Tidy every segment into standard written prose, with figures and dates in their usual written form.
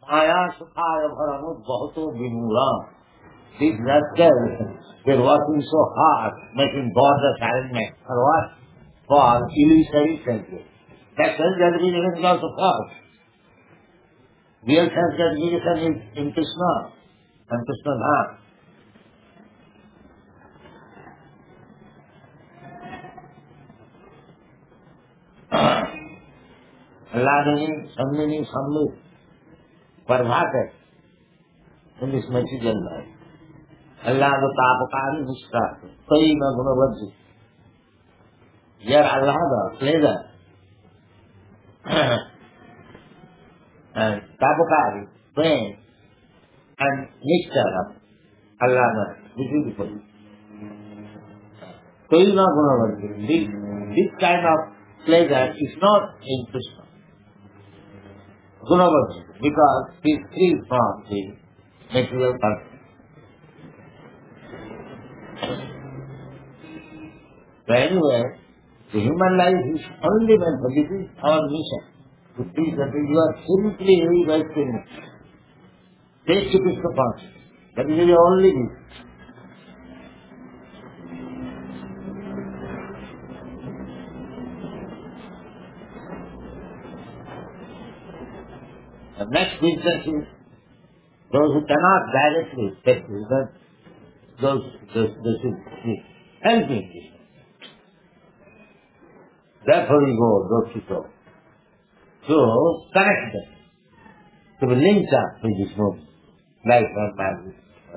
Maya Sukhaya Bharanu Bhato Vimura. These rascals, they're working so hard, making God's arrangement for what? For illusory senses. That sense gratification is also false. Real sense gratification is in Krishna and Krishna Dham. Allah ने समझनी सम्मित परिभाषित in this material life. Allah the tapakari निष्ठात कई न गुणवज्ज. Here Allah the pleasure and tapakari pain and niष्ठा Allah the beautiful. कई न गुणवज्ज. This kind of pleasure is not in Krishna. Gunavajj, because he is free from the material person. So anyway, the human life is only meant for this is our mission. To teach that you are simply wasting take to Krishna consciousness. That is the only mission. The next business is those who cannot directly take result, those should be helping this. Therefore we go those people to connect them, to be linked up with this movement, life and magic.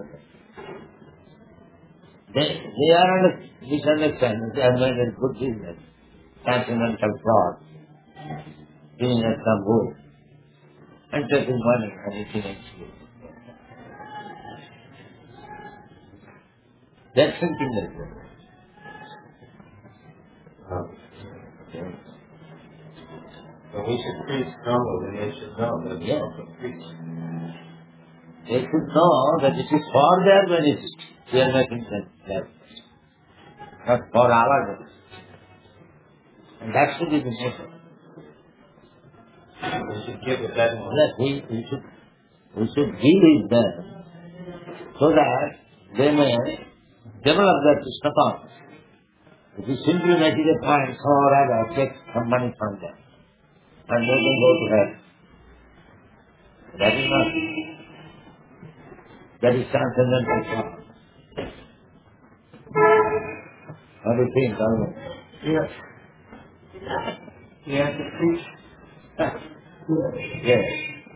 They are misunderstanding, they are made in good business, transcendental fraud, giving us some good. And taking money and eating and sleep. That's thinking like that. So we should preach humble and they should know that we also preach. They should know that it is for their benefit. We are making sense that. Not for our benefit. And that should be the nature. We should give it that much. Yes, we should give it them so that they may develop their Krishna consciousness. If you simply make it a point, so or other, take some money from them, and they can go to hell. That is not, that is transcendental thought. What do you think, Alvin? Yes. You have to preach. Yes.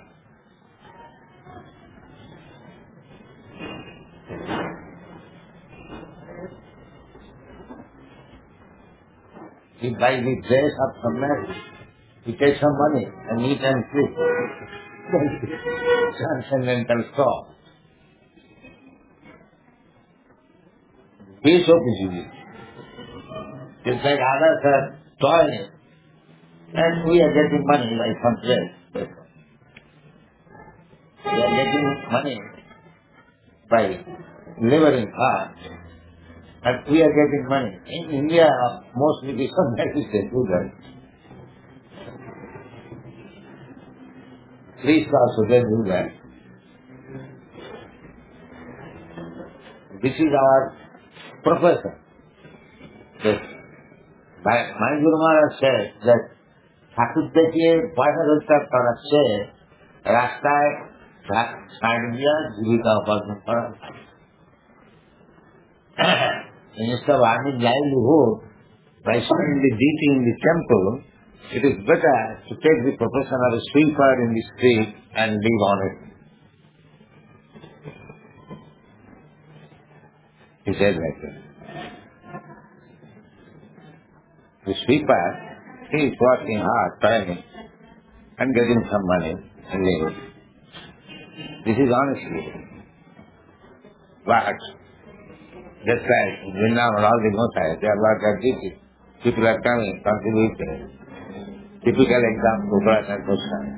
He buys the dress of some man, he takes some money and eat and sleep. Transcendental thought. He is so busy. It's like others are toiling. And we are getting money by some place. We are getting money by laboring hard. And we are getting money. In India, mostly because that is they do that. Priests also they do that. This is our profession. My Guru Maharaj said that ঠাকুর দেখিয়ে পয়সা রোজগার করার চেয়ে রাস্তায় ছাড় দিয়া জীবিকা উপার্জন করা instead of earning livelihood by spending the deity in the temple, it is better to take the profession of a sweeper in the street and live on it. He said like that. The sweeper, he is working hard, toiling, and getting some money and living. This is honesty. But just like Vrindavan, all the Gosais, they are work at duty. People are coming, contributing. Typical example, Upanisha and Gosai.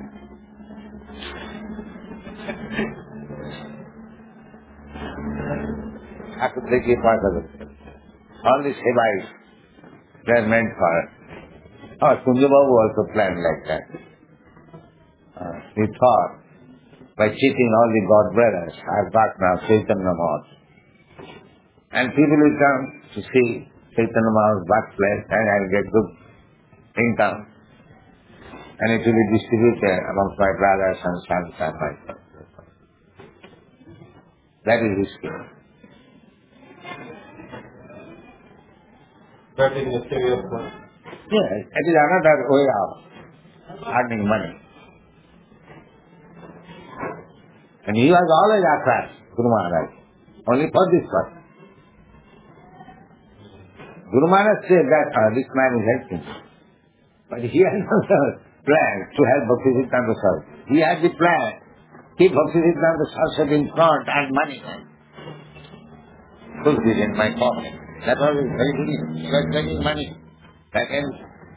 Thakur देखिए पास all these Sevais, they are meant for it. Oh, Kunja Babu also planned like that. He thought, by cheating all the God brothers. I've got now Chaitanya Math. And people will come to see Chaitanya Maha's birthplace and I'll get good income. And it will be distributed amongst my brothers and sons and myself. That is his scheme. That is mysterious one. Yes, it is another way of earning money. And he was always after Guru Maharaj, only for this purpose. Guru Maharaj said that this man is helping. But he had no plan to help Bhaktisiddhanta Saraswati. He had the plan, keep Bhaktisiddhanta Saraswati in front and money. Put it in my pocket. That was his very beginning. He was getting money. Back end.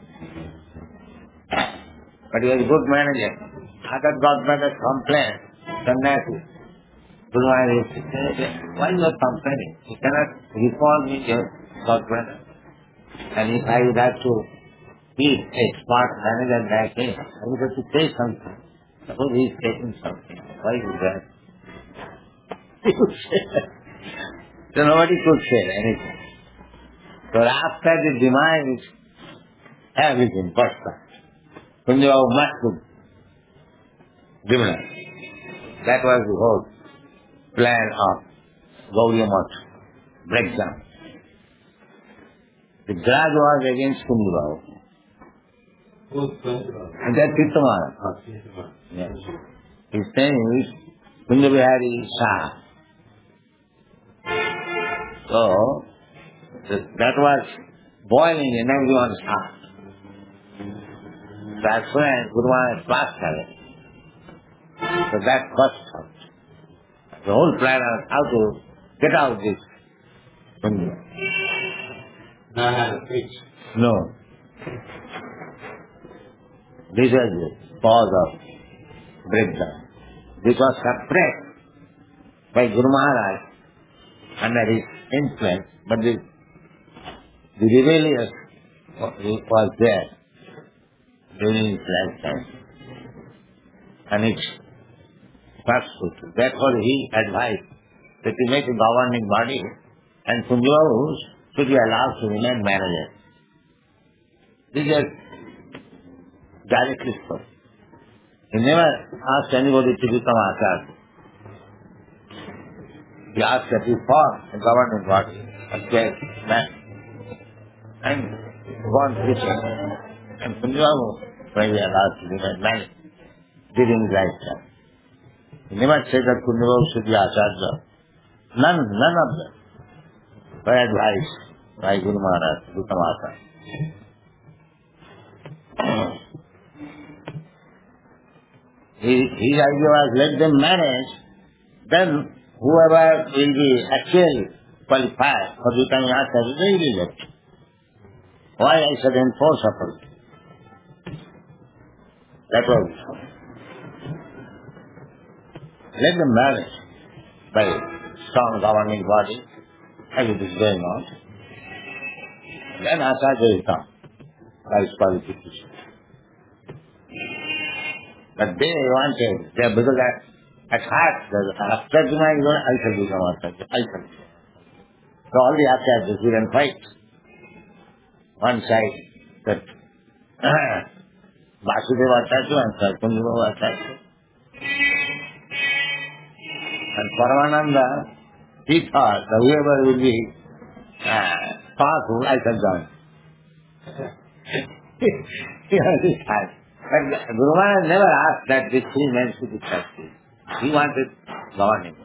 But he was a good manager. Other godmothers complained. Sannyasi. Guru Maharaj said, why you are complaining? You cannot reform me, your godmother. And if I would have to be a smart manager like him, I would have to pay something. Suppose he is taking something. Why is that? So nobody could say anything. So after the demise, everything burst up. Kunjava must be given up. That was the whole plan of Gaudiya Math breakdown. The grudge was against Kunjava. Who's Kunjava? And that Chitta Yes. His name is Kunjabihari Shah. So, that was boiling in everyone's heart. That's when Guru Maharaj passed away. So that first thought. The whole plan was how to get out this Kunjava. Now I have a speech. No. This was the cause of breakdown. This was suppressed by Guru Maharaj under his influence, but the rebellious was there during his lifetime. And it pursued. Therefore he advised that he make a governing body and Kunjava should be allowed to remain manager. This is directly so. He never asked anybody to become Acharya. He asked that he form a governing body, a great man, and go on preaching. And Kunjava may be allowed to remain manager during his lifetime. He never said that Kunjava should be Acharya. None of them were advised by Guru Maharaj to become Acharya. His idea was, let them manage, then whoever will be actually qualified for becoming Acharya, they will be left. Why I should enforce upon it? That was it. Let them manage by strong governing body, as it is going on. Then Acharya will come by his qualification. But they wanted, because at heart, after Juma is going, I shall become Acharya, I shall become. So all the Acharyas will then fight. One side, that Vasudeva Acharya, one side, Kunjava Acharya. And Paramananda, he thought that whoever will be powerful, I shall join. He was his heart. But Guru Maharaj never asked that these three men should be trustees. He wanted governing.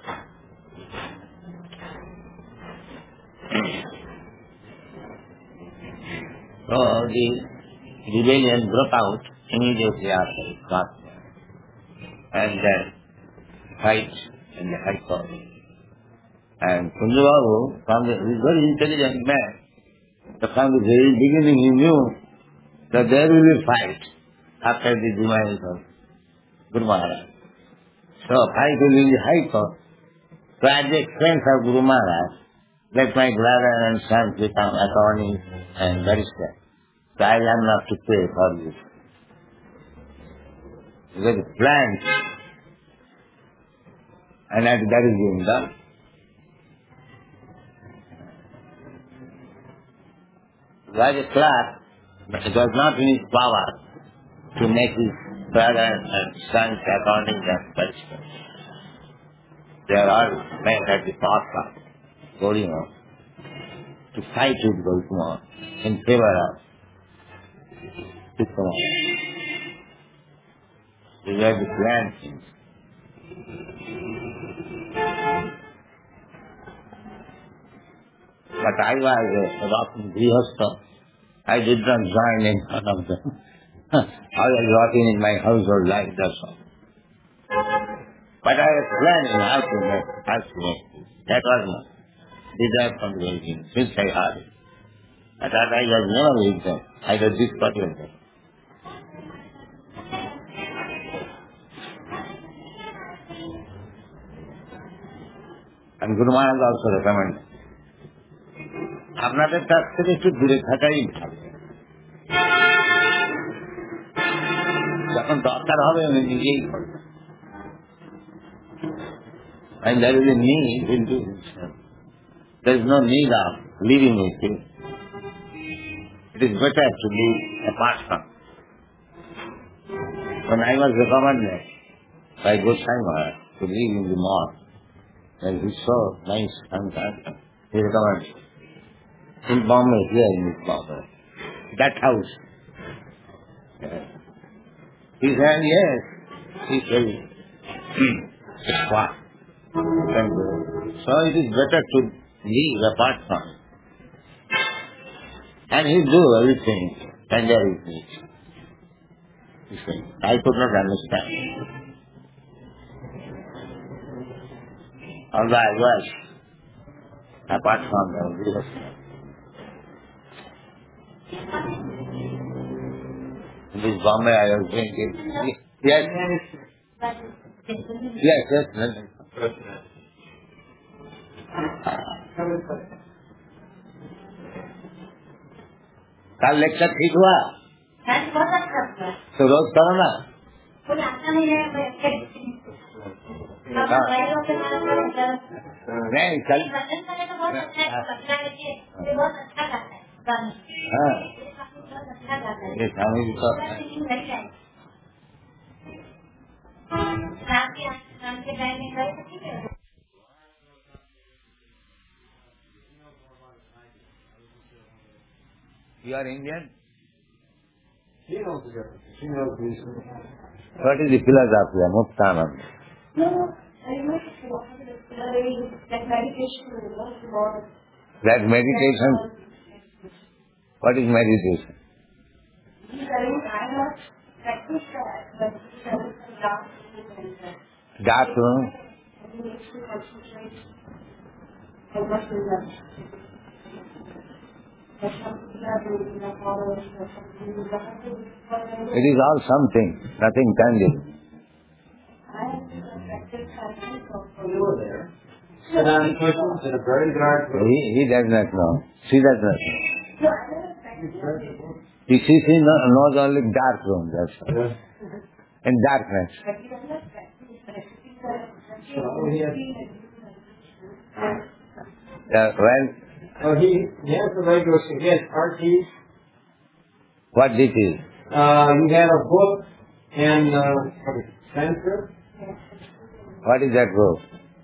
So the rebellion broke out immediately after it got there. And then fight in the High Court. And Kunjava, he was a very intelligent man. But from the very beginning he knew that there will be fight after the demise of Guru Maharaj. So fight will be in the High Court. So at the expense of Guru Maharaj, let my brother and son become attorney and barrister. So I am not to pay for this. Because the plans And that is being done. Raja Clark, but it was not in his power to make his brother and sons according to that culture. They are all men at the forefront, going on to fight with Gautama in favor of Gautama. These are the grand things. But I was a rocking grihastha. I did not join in one of them. I was rocking in my household life, that's all. But I was planning how to make. That was my desire from the beginning, since I had it. But that I was never with them, either this or that. And Guru Maharaj also recommended, আপনাদের কাছ থেকে একটু দূরে থাকাই ভালো। যখন দরকার হবে উনি নিজেই করবেন। And there is a need into himself. There is no need of living with him. It is better to live apart from. When I was recommended by Goswami Maharaj to live in the mosque, and he saw nice sometimes, he recommended in Bombay, here in this Bombay, that house. He said, yes, he said, it's far. So it is better to live apart from him. And he do everything when there is need. He said, I could not understand. Although I was apart from the Gurus. In this Bombay I was drinking. Yes. Yes. कल lecture ठीक हुआ? तो रोज करो ना। नहीं कल हाँ ये स्वामी जी तो You are Indian? She knows the difference. She knows the reason. What is the philosophy of Muktananda? That meditation. What is meditation? Dark room. It is all something, nothing tangible. You were there. Sit on cushions in a very dark room. He does not know. She does not know. She knows only dark room, that's all. Yeah. In darkness. Well, Oh, he has the regular thing. He has RTs. what it is? You had a book and censor. What is that book?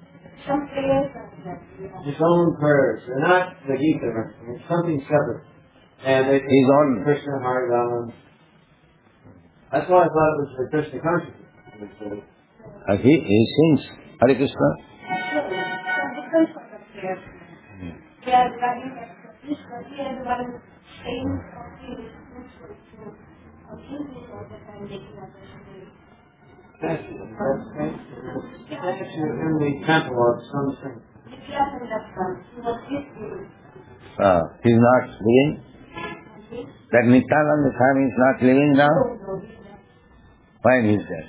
His own prayers. They're not the Gita. It's something separate. And it's His own. Krishna Harivam. That's why I thought it was for Krishna consciousness. He sings Hare Krishna. That's in the temple of some saint. He's not living. That Nityananda Swami is not living now. When is that?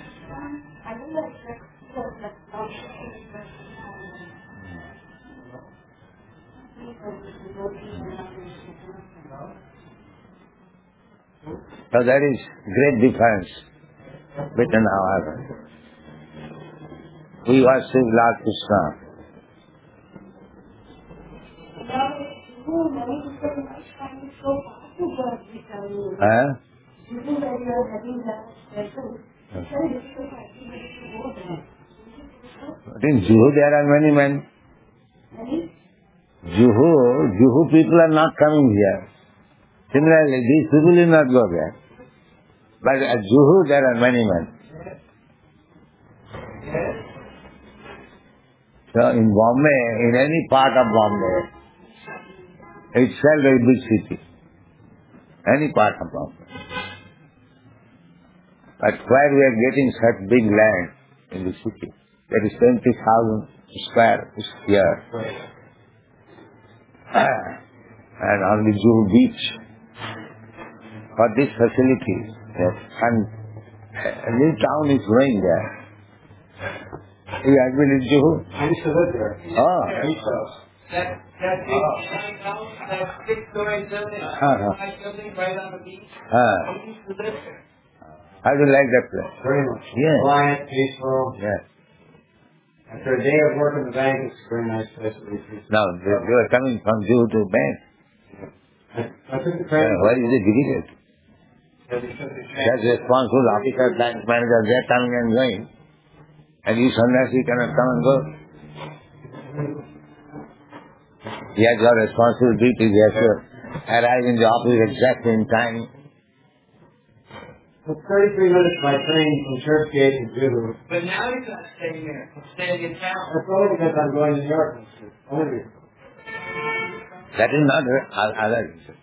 So there is great difference between our We worship Lord Krishna. Huh? But in Juhu there are many men. Juhu people are not coming here. Similarly, these people will not go there. But at Juhu there are many men. So in Bombay, in any part of Bombay, itself a big city. Any part of Bombay. But where we are getting such big land in the city, that is 20,000 square year. And on the Juhu beach, for this facility, and a new town is growing there. You have been in Juhu? I used to live there. Oh. I used to. That six-story building, high building right on the beach. I used to live there. How do you like that place? Very much. Yeah. Quiet, peaceful. Yes. After a day of work in the bank, it's a very nice place to be. Now, they were coming from Juhu to bank. I took the train. Why is it difficult? That's responsible officer, bank manager, they're coming and going. And you sannyasi cannot come and go. He has got responsible duties. He has to arrive in the office exactly in time. It's 33 minutes by train from Churchgate to Juhu. But now he's not staying there. He's staying in town. That's only because I'm going to New York. Only. That is not other reason.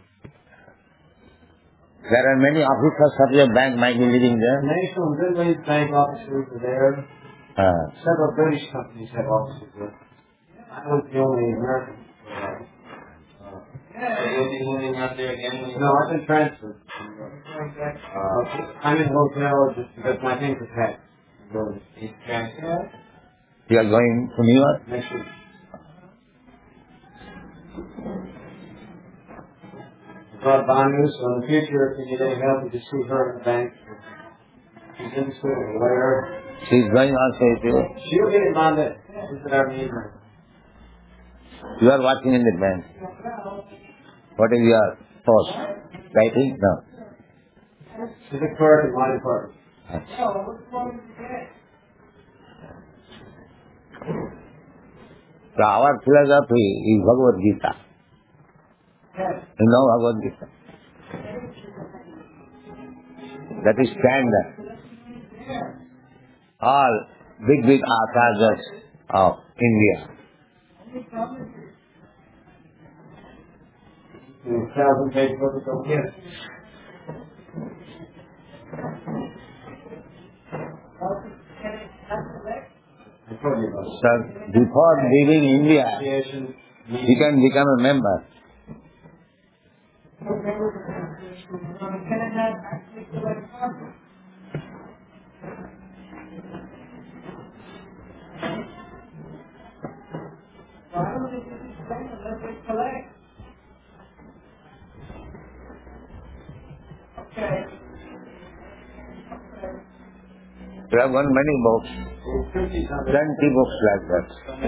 There are many officers of your bank might be living there. National and Midway's bank offices are there. Several British companies have offices there. I was the only American. So you'll be moving out there again? When you No, I've been transferred. I'm in a hotel just because my things are packed. He's transferred? You are going to New York? Next week. I brought Banu, so in the future, if you need any help, you just see her in the bank. She's interested in a lawyer. She is going also with you. She'll get in Monday. Visit our meeting. You are working in the bank. What is your post? Writing? No. She's a clerk in my department. So our philosophy is Bhagavad Gita. You know Bhagavad Gita? That is standard. All big acharyas of India. 1,000-page book of Gita. I told you about it. So before leaving India, Association you can become a member. We have got many books, 20 books like that.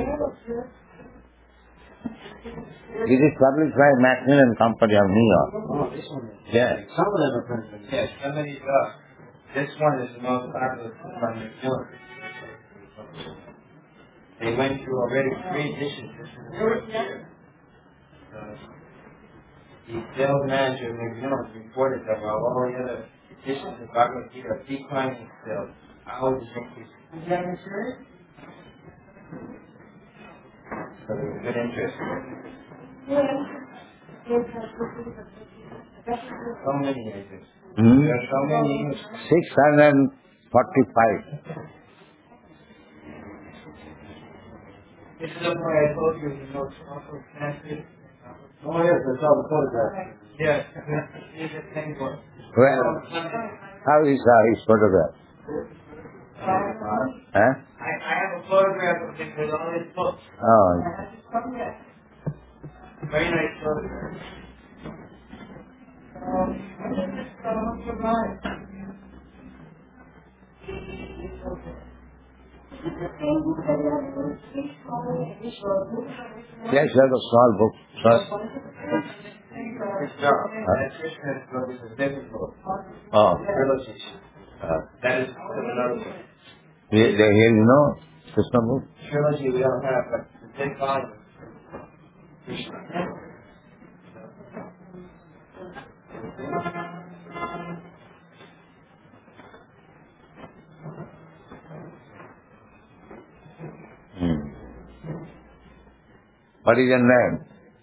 It is published by Macmillan Company of New York. Oh, this one is. Yes. Some of them are printed. Yes, somebody, this one is the most popular from McMillan. They went through already 3 editions. This is the fourth year. The sales manager of McMillan reported that while all the other editions of Bhagavad Gita are declining sales, ours is increasing. Is that true? So there's good interest. So many editors. There are so many. 645. This is the one I told you, the most also translated. Oh, yes, I saw the photograph. Yes, here's a penguin. Well, how is his photograph? Huh? I have a photograph of him with all his books. Oh. Very nice photograph. Yes, there's a small book. First. Krishna's book is a different book. Oh. Trilogy. That is another book. Here you know, Krishna book? Trilogy we don't have, but the big volume. Krishna. What is your name?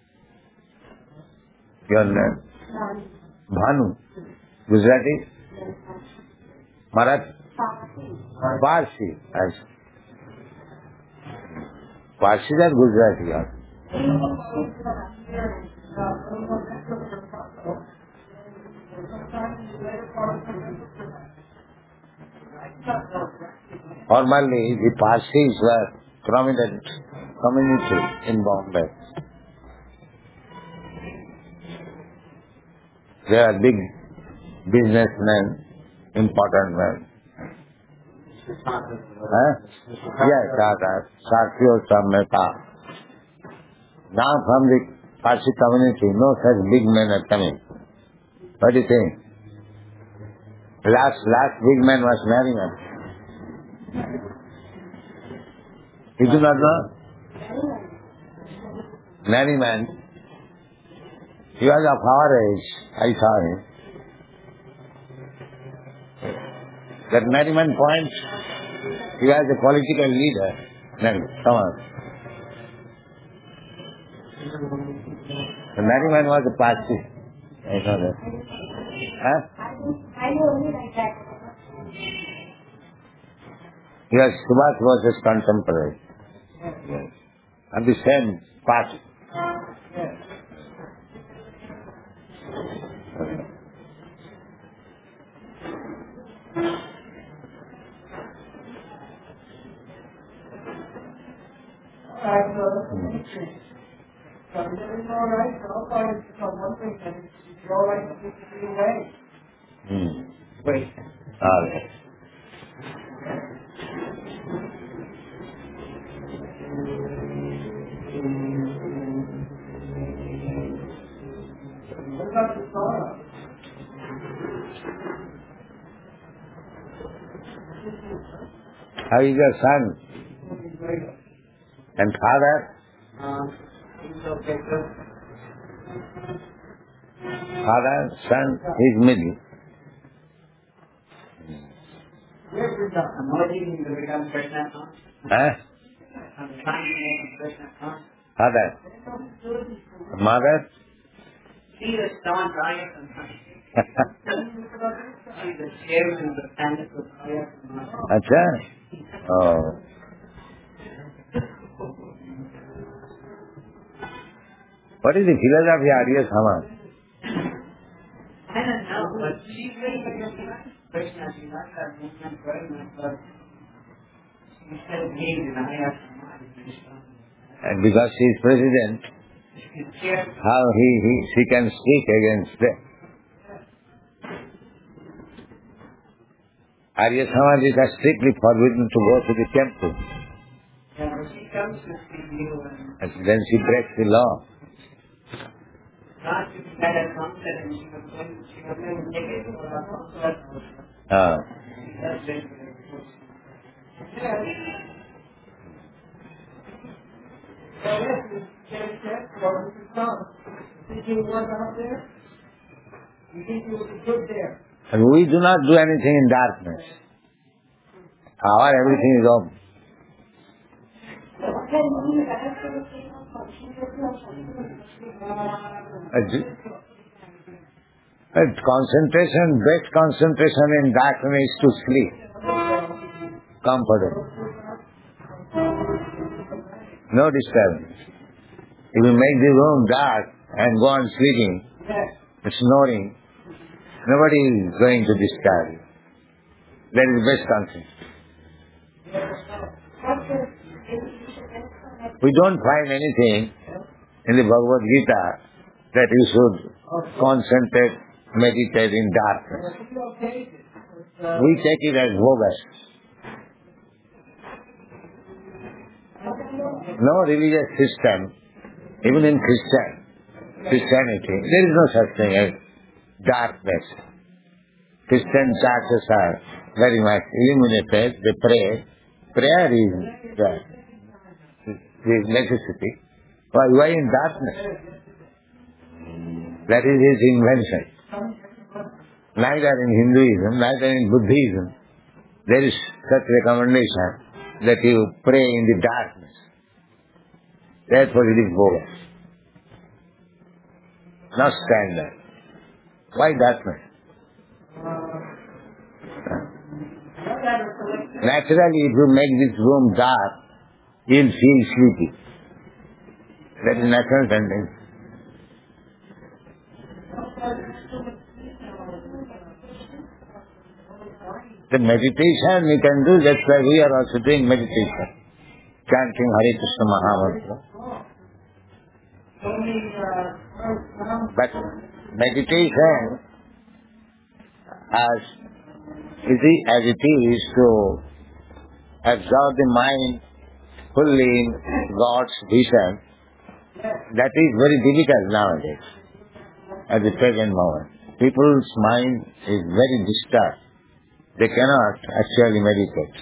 Your name? Bhanu. Gujarati? Marathi? Parsi. Parsi or Gujarati? Formerly, the Parsis were prominent community in Bombay. They are big businessmen, important men. Yes, Sakhi Mehta. Now from the Parsi community, no such big men are coming. What do you think? Last big man was Nariman. You do not know? Nariman. He was of our age. I saw him. That Nariman point, he was a political leader. Come on. The Nariman was a Parsi. I know that. Huh? I know only like that. He was Subhash Bose's contemporary. And the same party. Wait. All right. How is your son? And father? He's okay, good. Father, son, he's middle. Huh? Father? Mother? He is Don Ryerson. He's the chairman of the Panic of Ryerson. Acha? Oh. What is the philosophy of Arya Samaj? I don't know, but she's really Krishna. She likes that movement very much, but she said being in Arya Samaj. And because she is president, how she can speak against them. Arya Samaj is strictly forbidden to go to the temple. Yeah, but she comes to see you and And then she breaks the law. not to be at a concert and she was going to take it for a concert. Ah. That's very, very good. And we do not do anything in darkness. Our everything is open. Concentration, best concentration in darkness is to sleep. Comfortable. No disturbance. If you make the room dark and go on sleeping, snoring, nobody is going to disturb you. That is best concentration. We don't find anything in the Bhagavad Gita that you should concentrate, meditate in darkness. We take it as bogus. no religious system, even in Christianity, there is no such thing as darkness. Christian churches are very much illuminated, they pray. Prayer is the necessity. Why in darkness? That is his invention. Neither in Hinduism, neither in Buddhism, there is such recommendation that you pray in the darkness. Therefore it is bogus. Not standard. Why darkness? Naturally, if you make this room dark, you'll feel sleepy. That is natural tendency. The meditation we can do, that's why we are also doing meditation. Chanting Hare Krishna Mahamantra. But meditation, as easy as it is to absorb the mind fully in God's vision, that is very difficult nowadays, at the present moment. People's mind is very disturbed. They cannot actually meditate.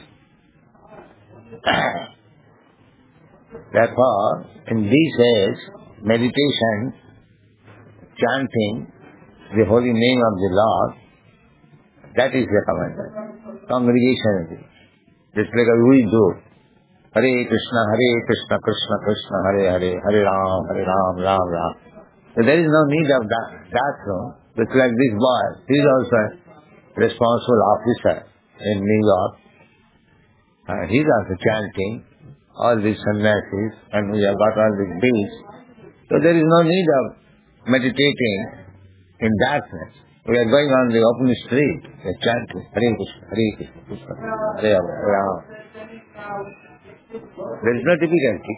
Therefore, in these days, meditation, chanting the holy name of the Lord, that is recommended. Congregation, just like we do. Hare Krishna, Krishna Krishna, Hare Hare, Hare Ram, Ram Ram. So there is no need of that room. It's like this boy. He is also a responsible officer in New York. He is also chanting all these sannyasis, and we have got all these bills. So there is no need of meditating in darkness. We are going on the open street, we are chanting Hare Krishna, Krishna, Hare Ram. There is no difficulty.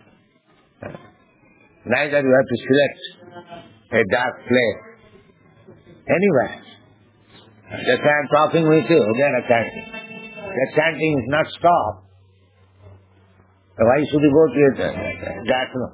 Neither you have to select a dark place. Anywhere. Just I am talking with you, then a chanting. The chanting is not stopped. Why should you go to a dark room?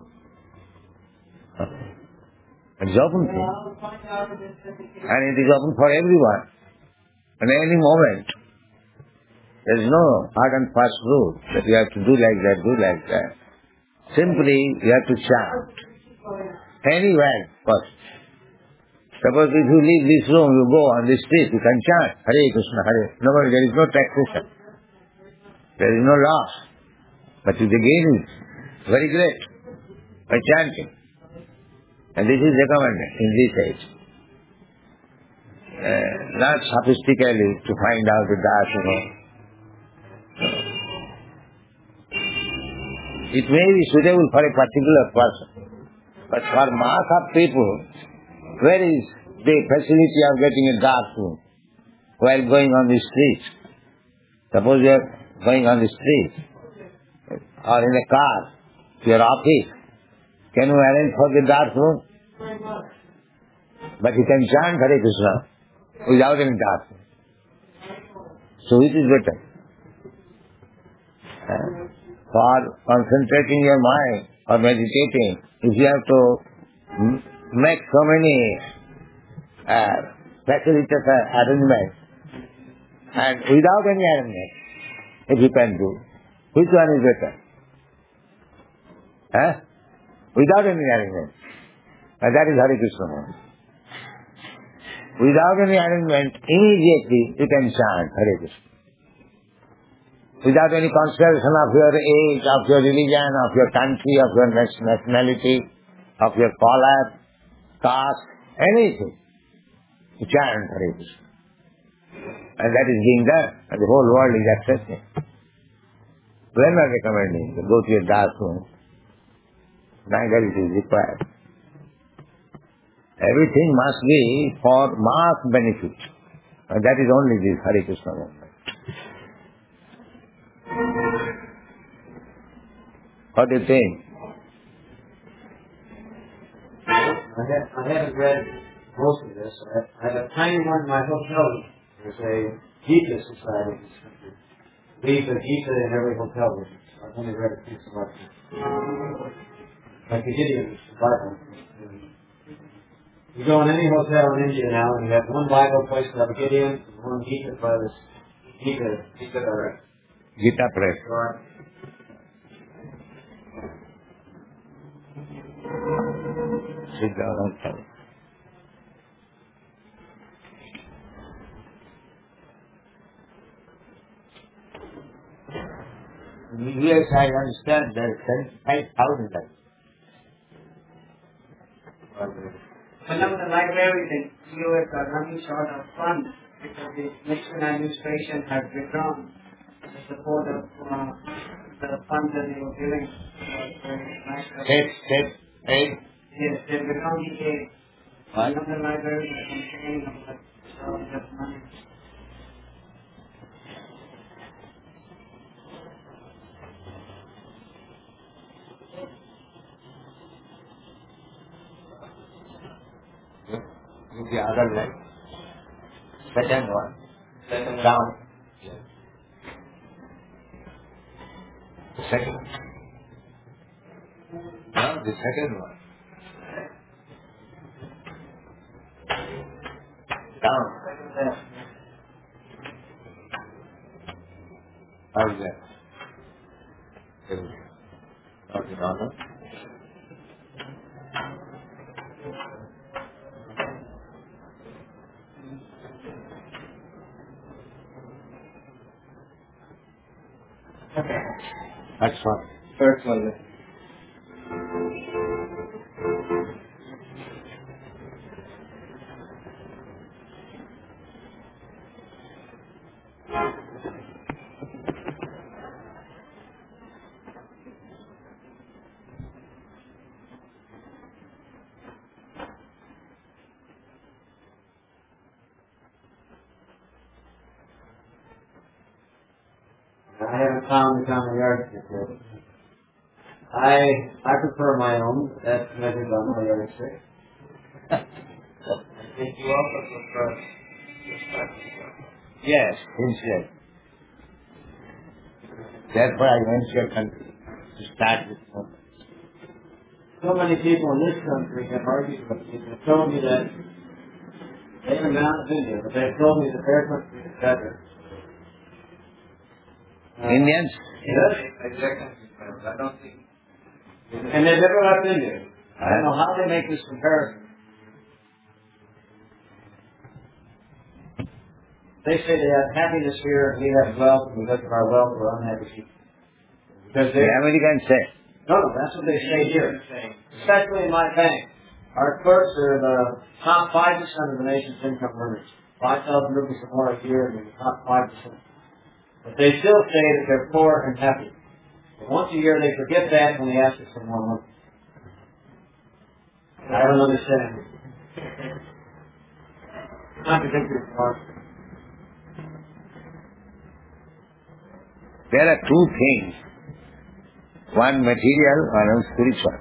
It is open thing. And it is open for everyone. At any moment. There is no hard and fast rule that you have to do like that, do like that. Simply, you have to chant. Anywhere first. Suppose if you leave this room, you go on the street, you can chant Hare Krishna, Hare. Nobody, there is no taxation. There is no loss. But the gain is very great by chanting. And this is recommended in this age. Not sophistically to find out the dark, It may be suitable for a particular person. But for mass of people, where is the facility of getting a dark room while going on the street? Suppose you are going on the street or in a car to your office. Can you arrange for the dark room? But you can chant Hare Krishna without any dark room. So which is better? For concentrating your mind or meditating, if you have to make so many facilities arrangements, and without any arrangement, if you can do, which one is better? Without any arrangement. And that is Hare Krishna. Without any arrangement, immediately you can chant Hare Krishna. Without any consideration of your age, of your religion, of your country, of your nationality, of your color, caste, anything. You chant Hare Krishna. And that is being done, and the whole world is accepting. We are not recommending to go to a dark room. Neither it is required. Everything must be for mass benefit. And that is only this Hare Krishna movement. What do you think? I haven't read most of this. I have a tiny one in my hotel room. There's a Gita Society in this country. Read the Gita in every hotel room. I've only read a few selections. Like the Gideon's Bible. You go in any hotel in India now, and you have one Bible placed by the Gideon, and one Gita by the Gita Press. Gita Press. Right. Sit down and tell. In the US, I understand there are 75,000 libraries. One of the libraries in the US are running short of funds because the Nixon administration has withdrawn the support of the funds that they were giving for national. Aid? Yes, they withdrawn the aid. What? One of the libraries are complaining of the shortage of money. With the other leg. Second one. Second Down. The second one. Now the second one. Down. How is that? Not in order. Okay. Next one. First one. I haven't found the common yardstick yet. I prefer my own. That's measured on my yardstick. I think you also prefer Yes, sincere. Therefore I went to your country to start with one. So many people in this country have argued with me and told me that they haven't been out of India, but they've told me that their country is better. Indians? Yes. I don't think. And they've never left India. I don't know how they make this comparison. They say they have happiness here and we have wealth, and because of our wealth we're unhappy people. Because The Americans say. no, that's what they say here. Especially in my bank. Our clerks are the top 5% of the nation's income earners. 5,000 rupees or more a year, and the top 5%. But they still say that they're poor and happy. But once a year they forget that when they ask us for more money. I don't understand. Contradictory remarks. There are two things. One material, one spiritual.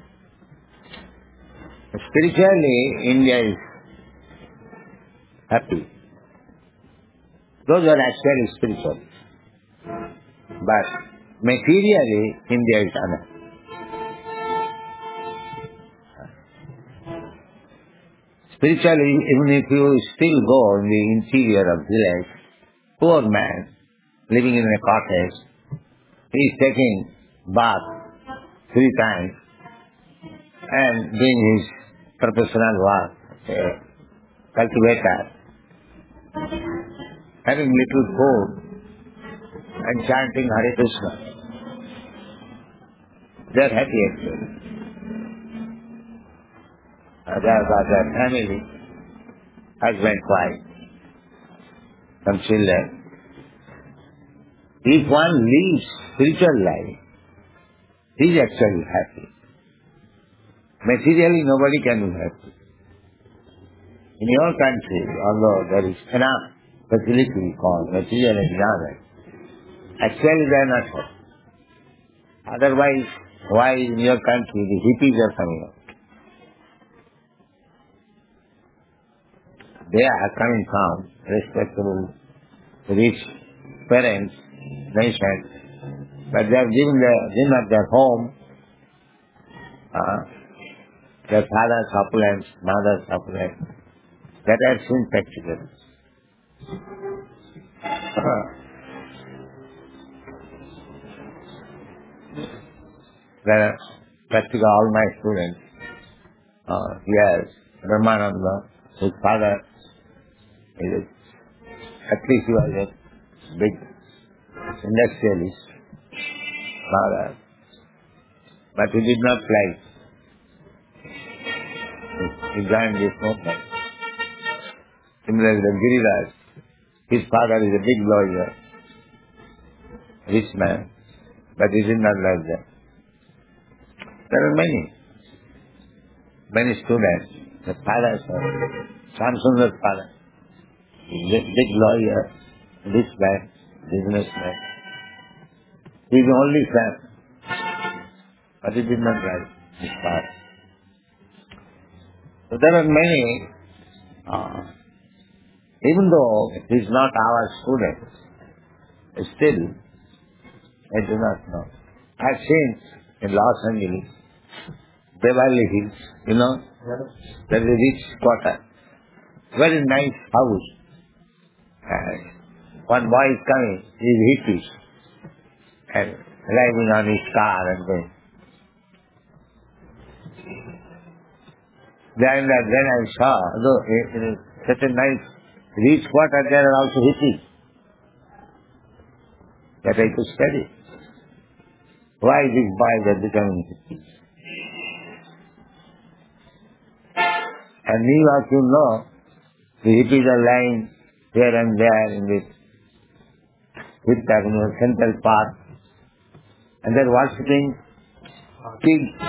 Spiritually, India is happy. Those are actually spiritual. But materially, India is unhappy. Spiritually, even if you still go in the interior of village, poor man living in a cottage, he is taking bath 3 times and doing his professional work, cultivator, having little food and chanting Hare Krishna. They are happy actually. Their family, husband, wife, some children. If one lives spiritual life, he is actually happy. Materially, nobody can be happy. In your country, although there is enough facility called material environment, actually they are not happy. Otherwise, why in your country the hippies are coming out? They are coming from respectable, rich parents, nation, But they have given them at their home, their father's opulence, mother's opulence. That I have seen practically. There are practically all my students. Yes, Brahmananda, his father, at least he was a big industrialist, father. But he did not like. He joined this movement. Similarly, the Giriraj, his father is a big lawyer, rich man, but he did not like that. There are many students. The father, Shamsundar's father, is a big lawyer, rich man, businessman. He is the only son, but he did not like his father. So there are many, even though he is not our student, still, I do not know. I have seen in Los Angeles, Beverly Hills, there is a rich quarter, very nice house. And one boy is coming, he is hippie, and driving on his car and going. Then I saw, though in such a nice rich quarter, there are also hippies. That I could study. Why these boys are becoming hippies? And New York, the hippies are lying here and there in this Fifth Avenue, Central Park, and they're worshipping pigs.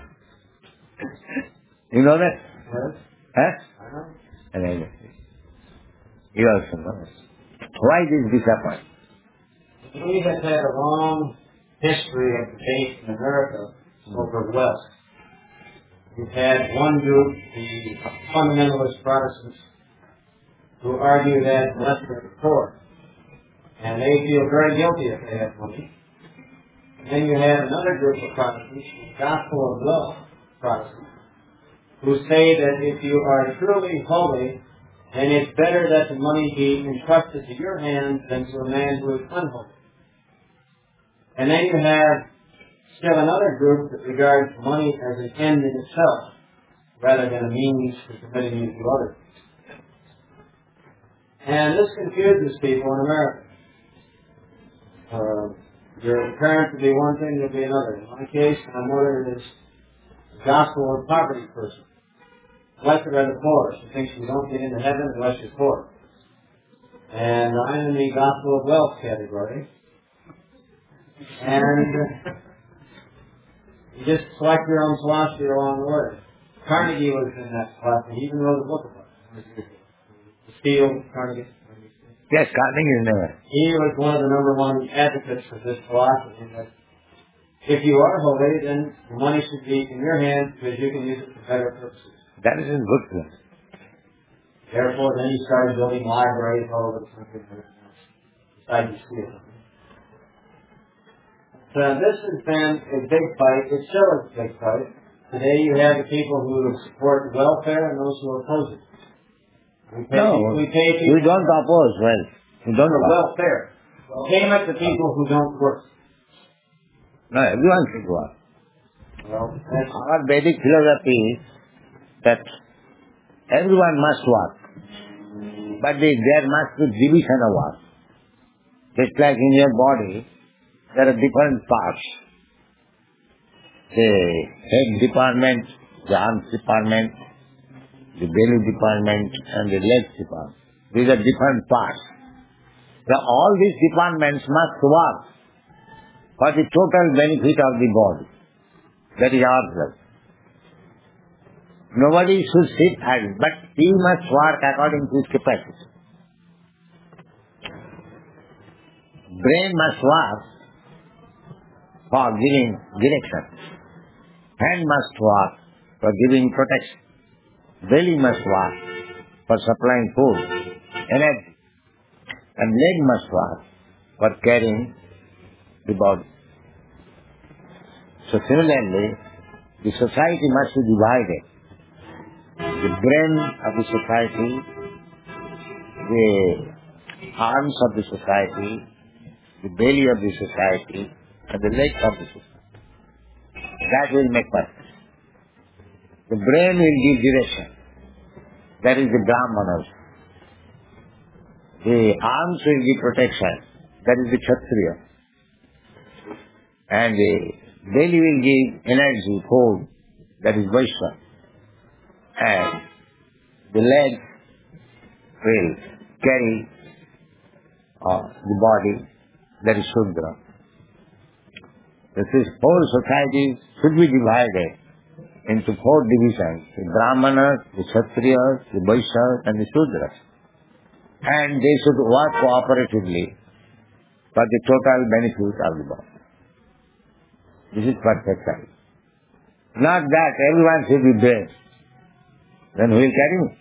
You know that? Yes. Huh? I know. And I know. You also know. Why this disappointment? We have had a long history of debate in America over wealth. We've had one group, the fundamentalist Protestants, who argue that less than the poor. And they feel very guilty if they have money. And then you have another group of Protestants, the Gospel of Wealth Protestants, who say that if you are truly holy, then it's better that the money be entrusted to your hands than to a man who is unholy. And then you have still another group that regards money as an end in itself, rather than a means for committing you to others. And this confuses people in America. Your parents would be one thing, you'll be another. In my case, my mother is a gospel of poverty person. Blessed are the poor. She thinks you don't get into heaven unless you're poor. And I'm in the gospel of wealth category. And you just select your own philosophy along the way. Carnegie was in that philosophy. He even wrote a book about it. Steele, Carnegie. Yes, Carnegie is never. He was one of the number one advocates for this philosophy that if you are holy, then the money should be in your hands because you can use it for better purposes. That is in good class. Therefore, then he started building libraries all over the country besides the school. So this has been a big fight. It still is a big fight. Today you have the people who support welfare and those who oppose it. We don't oppose wealth. We don't oppose. Welfare. Payment to people who don't work. No, everyone should work. Well, Our Vedic philosophy is that everyone must work. But there must be division of work. Just like in your body, there are different parts. The head department, the arms department, the belly department, and the legs department. These are different parts. Now all these departments must work for the total benefit of the body. That is ourselves. Nobody should sit idle, but he must work according to his capacity. Brain must work for giving direction. Hand must work for giving protection. Belly must work for supplying food, energy. And leg must work for carrying the body. So similarly, the society must be divided. The brain of the society, the arms of the society, the belly of the society, and the legs of the society. That will make purpose. The brain will give direction. That is the Brahmanas. The arms will give protection. That is the Kshatriya. And the belly will give energy, food. That is Vaishya. And the legs will carry the body. That is Shudra. This whole society should be divided into 4 divisions. The Brahmanas, the Kshatriyas, the Vaishyas and the Shudras. And they should work cooperatively for the total benefit of the body. This is perfect life. Not that everyone should be brave. Then who will carry me?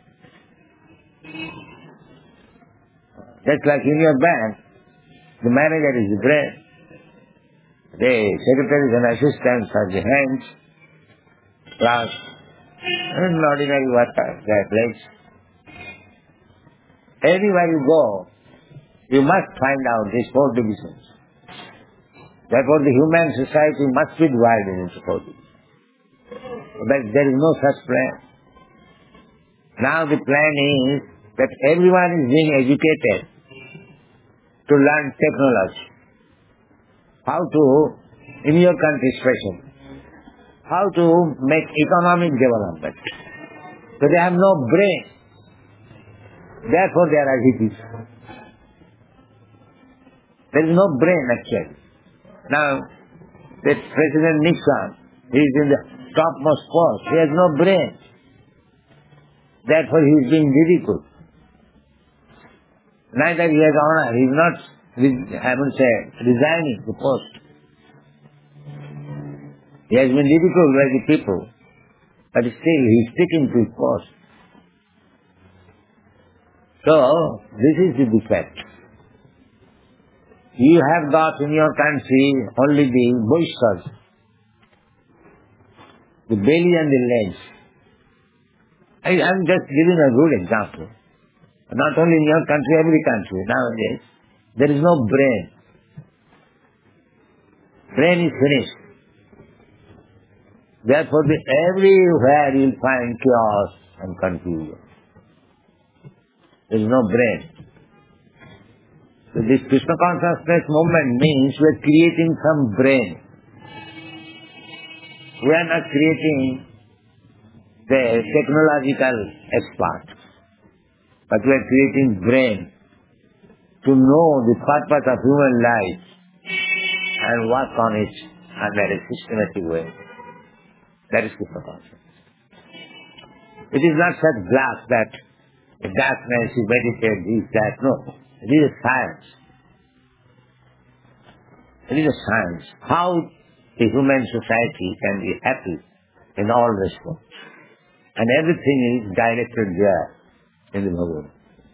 Just like in your bank, the manager is the brain, the secretaries and assistants are the hands, plus an ordinary worker, their legs. Anywhere you go, you must find out these 4 divisions. Therefore the human society must be divided into 4 divisions. But there is no such plan. Now the plan is that everyone is being educated to learn technology. How to, in your country especially, how to make economic development. So they have no brain. Therefore they are hippies. There is no brain actually. Now, that President Nixon, he is in the topmost post. He has no brain. Therefore he is being ridiculed. Neither he has honor. He is not, I would say, resigning the post. He has been ridiculed by the people, but still he is sticking to his post. So, this is the defect. You have got in your country only the Vaishyas, the belly and the legs. I am just giving a good example. Not only in your country, every country nowadays, there is no brain. Brain is finished. Therefore, everywhere you will find chaos and confusion. There is no brain. So this Krishna consciousness movement means we are creating some brain. We are not creating the technological expert, but we are creating brain to know the purpose of human life and work on it under a systematic way. That is Krishna consciousness. It is not such glass that a darkness, you meditate, this, that. No. It is a science. It is a science. How the human society can be happy in all respects. And everything is directed there in the Bhagavad.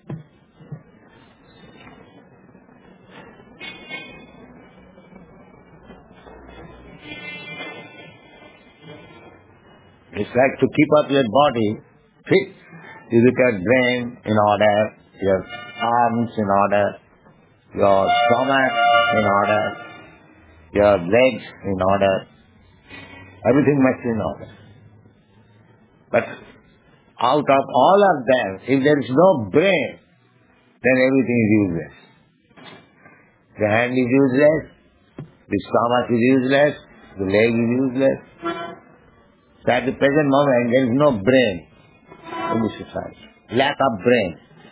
It's like to keep up your body fit. You look at brain in order, your arms in order, your stomach in order, your legs in order. Everything must be in order. But out of all of them, if there is no brain, then everything is useless. The hand is useless, the stomach is useless, the leg is useless. So at the present moment, there is no brain in the society. Lack of brain.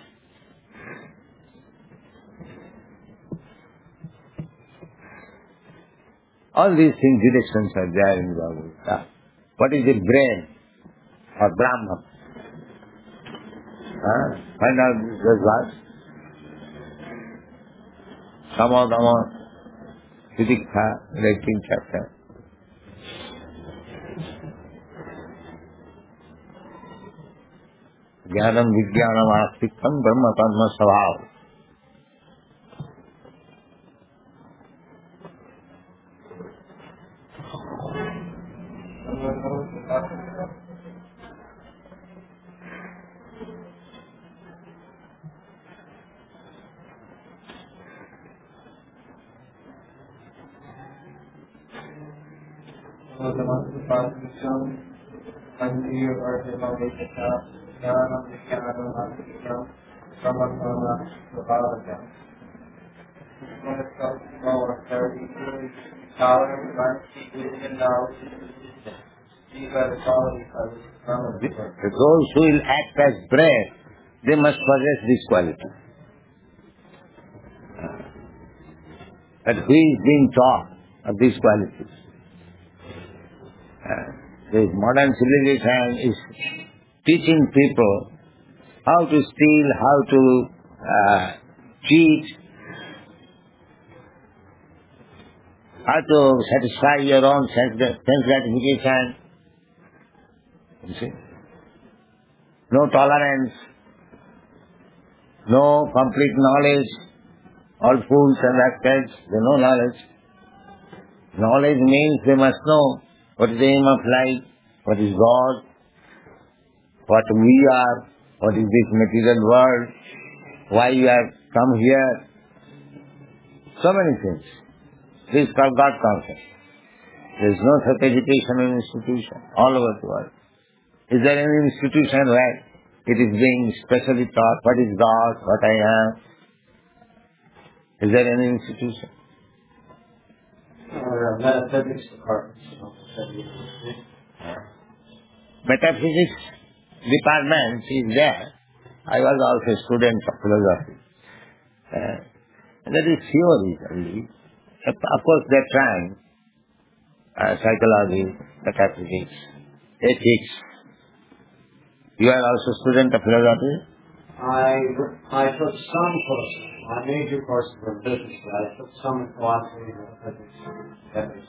All these things, directions are there in the Bhagavad Gita. What is the brain or Brahman? Find out this verse. Samadama Vidikha, 18th chapter. Jnanam Vijnanam Astikam Brahma Padma Svabhav. Those who will act as bread, they must possess this quality. But who is being taught of these qualities? The modern civilization is teaching people how to steal, how to cheat, how to satisfy your own sense gratification. You see? No tolerance, no complete knowledge. All fools and rascals, they know knowledge. Knowledge means they must know what is the aim of life, what is God, what we are, what is this material world, why you have come here. So many things. This is called God concept. There is no such educational institution all over the world. Is there any institution where it is being specially taught what is God, what I am? Is there any institution? Metaphysics department. Metaphysics department is there. I was also a student of philosophy. That is theory only. Of course they are trying psychology, metaphysics, ethics. You are also a student of philosophy? I took some courses. My major courses were business, but I took some philosophy and metaphysics.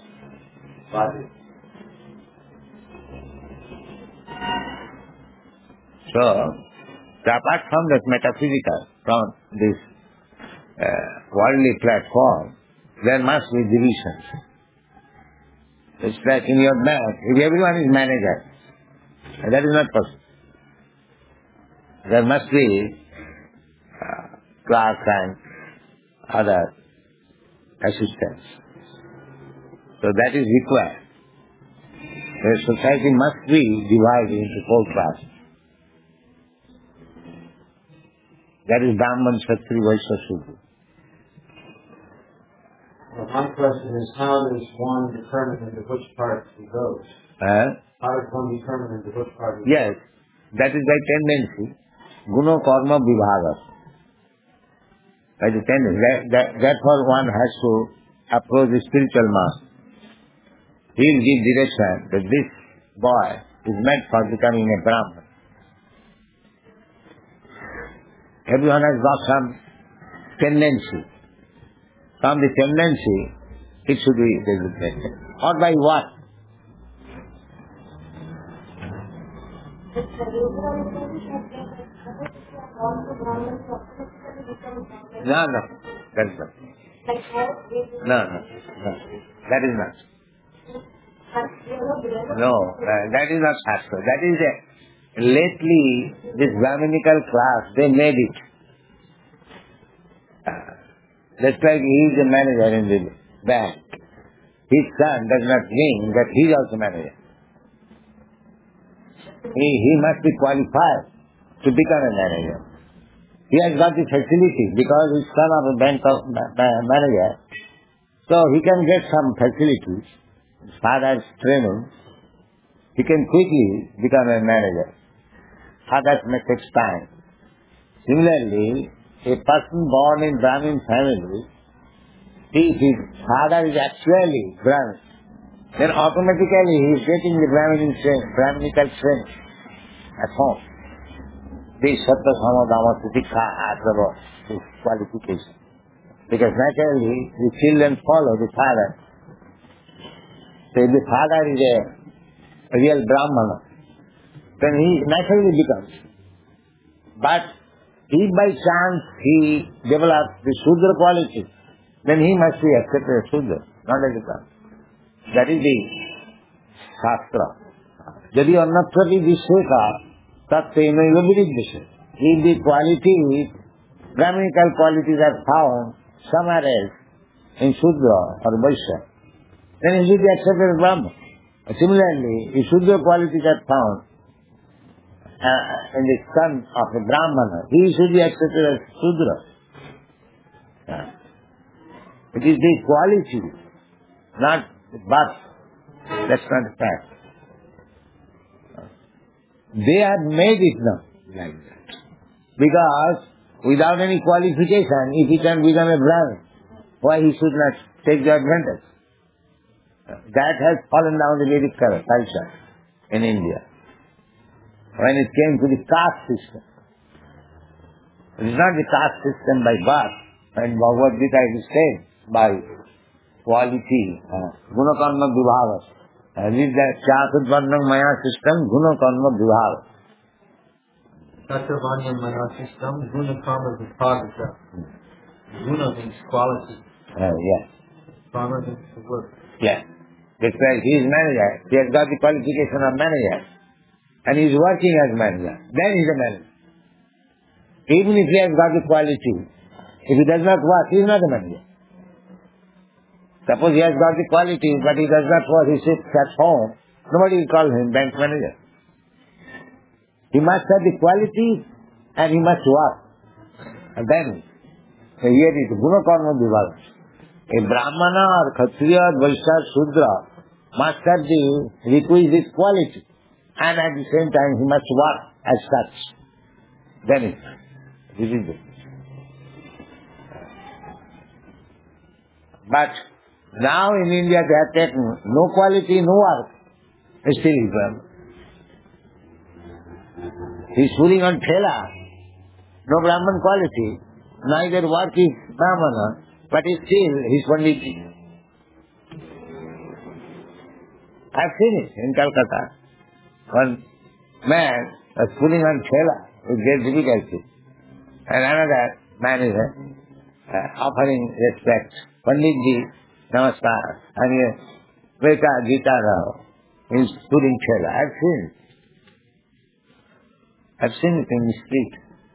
So apart from that metaphysical, from this worldly platform, there must be divisions. It's like in your bank, if everyone is manager, that is not possible. There must be clerks and other assistants. So that is required. The society must be divided into 4 classes. That is Brahman, Kshatriya, Vaishya, Shudra. Well, my question is, how does one determine into which part he goes? How does one determine into which part he goes? Yes, that is by tendency. Guna karma vibhaga. By the tendency. Therefore one has to approach the spiritual master. He will give direction that this boy is meant for becoming a Brahman. Everyone has got some tendency. From the tendency, it should be designated. Or by what? No, that is not. No, that is not. No, that is not Shastra. That is lately, this Brahminical class, they made it. Just like he is a manager in the bank. His son does not mean that he is also manager. He must be qualified to become a manager. He has got the facility because he is son of a bank manager. So he can get some facilities. His father's training. He can quickly become a manager. Others may take time. Similarly, a person born in Brahmin family, if his father is actually Brahmin, then automatically he is getting the Brahminical strength at home. This Sattva, Sama, Dhamma, Titikha are the qualification. Because naturally the children follow the father. So if the father is a real Brahmana, then he naturally becomes. But if by chance he develops the Shudra quality, then he must be accepted as Shudra, not as a Brahman. That is the Shastra. Yadi annatra visheka tattena viridhishe. If the qualities, Brahminical qualities are found somewhere else, in Shudra or Vaishya, then he should be accepted as Brahman. Similarly, if Shudra qualities are found in the son of a Brahmana, he should be accepted as Shudra. It is the quality, not the birth. That's not a fact. They have made it now like that. Because without any qualification, if he can become a Brahmin, why he should not take the advantage? That has fallen down the Vedic culture in India. When it came to the caste system, it is not the caste system by birth, and Bhagavad Gita is said by quality, guna karma vibhaga. This is the Chaturvarnam Maya system, guna karma vibhaga. Chaturvarnam Maya system, guna karma vibhaga. Guna means quality. Yes. Karma means the work. Yes. That's why he is manager. He has got the qualification of manager. And he is working as manager. Then he is a manager. Even if he has got the quality, if he does not work, he is not a manager. Suppose he has got the quality, but he does not work, he sits at home, nobody will call him bank manager. He must have the quality and he must work. And then, so here it is, guna karma vibhaga. A Brahmana or Kshatriya or Vaishya or Shudra must have the requisite quality. And at the same time, he must work as such. Then this is it. But now in India they have taken no quality, no work. Still he is Brahman. He is fooling on Thela. No Brahman quality. Neither work is Brahmana, but still he is Pandit. I have seen it in Calcutta. One man was pulling on Thela with great difficulty. And another man is offering respect. Panditji, namaskar. And he, Veta Gita Rao, he is pulling Thela. I have seen it. I have seen it in the street.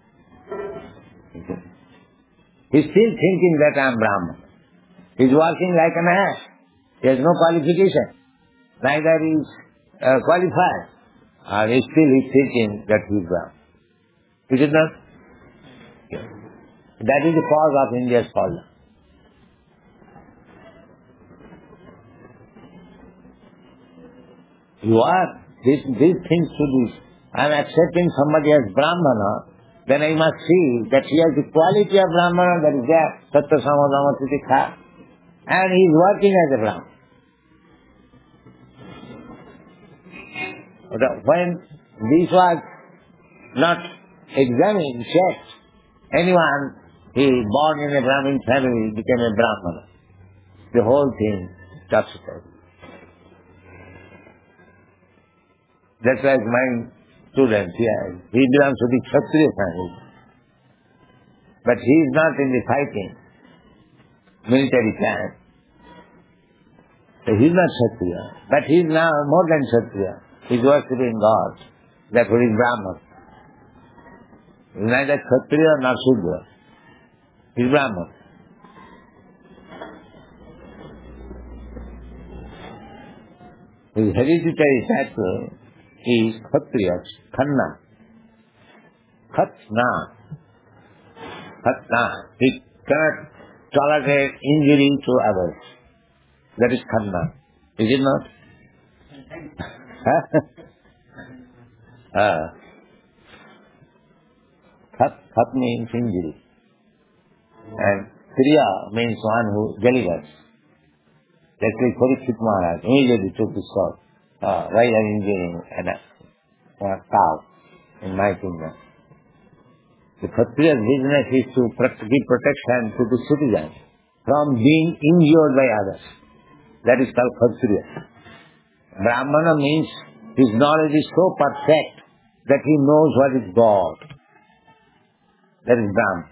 He is still thinking that I am Brahman. He is working like an ass. He has no qualification. Neither is qualified. And still he is thinking that he is Brahman. Is it not? Yes. That is the cause of India's fall. You are, these things should be, I am accepting somebody as Brahmana, then I must see that he has the quality of Brahmana, that is there, Sattva Samadama Titikha, and he is working as a Brahman. When this was not examined, checked, anyone, he born in a Brahmin family, became a Brahmana. The whole thing topsy-turvy. That's like my student here. He belongs to the Kshatriya family. But he is not in the fighting, military camp. So he is not Kshatriya. But he is now more than Kshatriya. He is worshipping God. Therefore he is Brahman. He is neither Kshatriya nor Shudra. He is Brahman. His hereditary title is Kshatriya, Khanna. Khatna. Khatna. He cannot tolerate injury to others. That is Khanna. Is it not? Khat means injury. And Kriya means one who delivers. That's like Parikshit Maharaj immediately took the sword. Why are you injuring a cow in my kingdom? The Kshatriya's business is to give protection to the citizens from being injured by others. That is called Kshatriya. Brahmana means his knowledge is so perfect that he knows what is God. That is Brahman.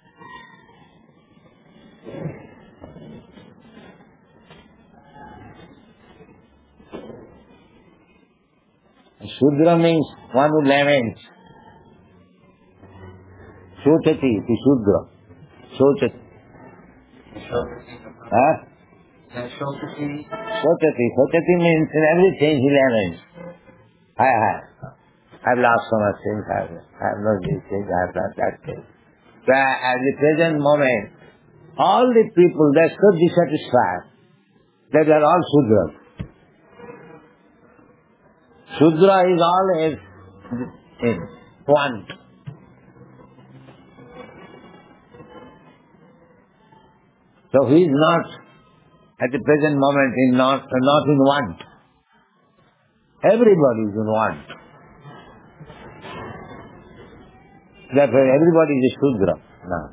Shudra means one who laments. Shochati, the Shudra. Shochati. Shotati. Shotati means in everything he learns. I've lost so much things, I've lost these things, I've lost that thing. So at the present moment, all the people, they're so dissatisfied that they are all Shudras. Shudra is always in want. So he is not, at the present moment, not in want. Everybody is in want. Therefore, everybody is a Shudra now.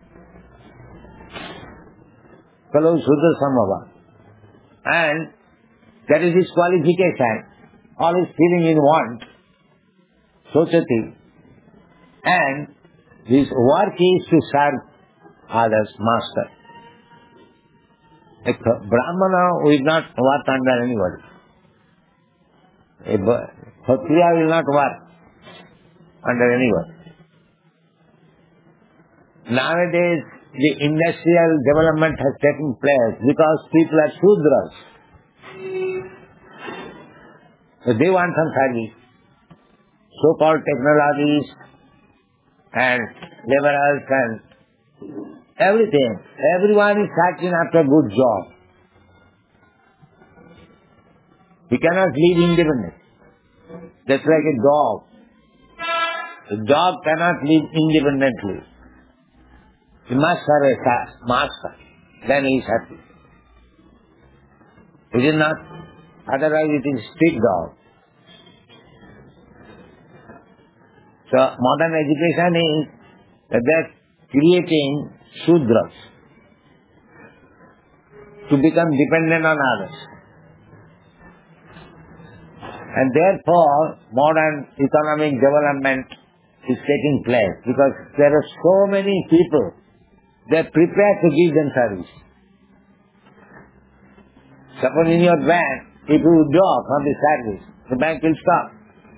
Fellow Shudra Samava. And that is his qualification. Always feeling in want, Sochati. And his work is to serve others, master. A Brahmana will not work under anybody. A Kshatriya will not work under anyone. Nowadays, the industrial development has taken place because people are Shudras. So they want some service. So-called technologies and laborers and everything. Everyone is searching after a good job. He cannot live independently. Just like a dog. A dog cannot live independently. He must have a master. Then he is happy. Is it not? Otherwise it is a street dog. So modern education is that they are creating Shudras to become dependent on others. And therefore modern economic development is taking place because there are so many people, they are prepared to give them service. Suppose in your bank, if you withdraw from the service, the bank will stop.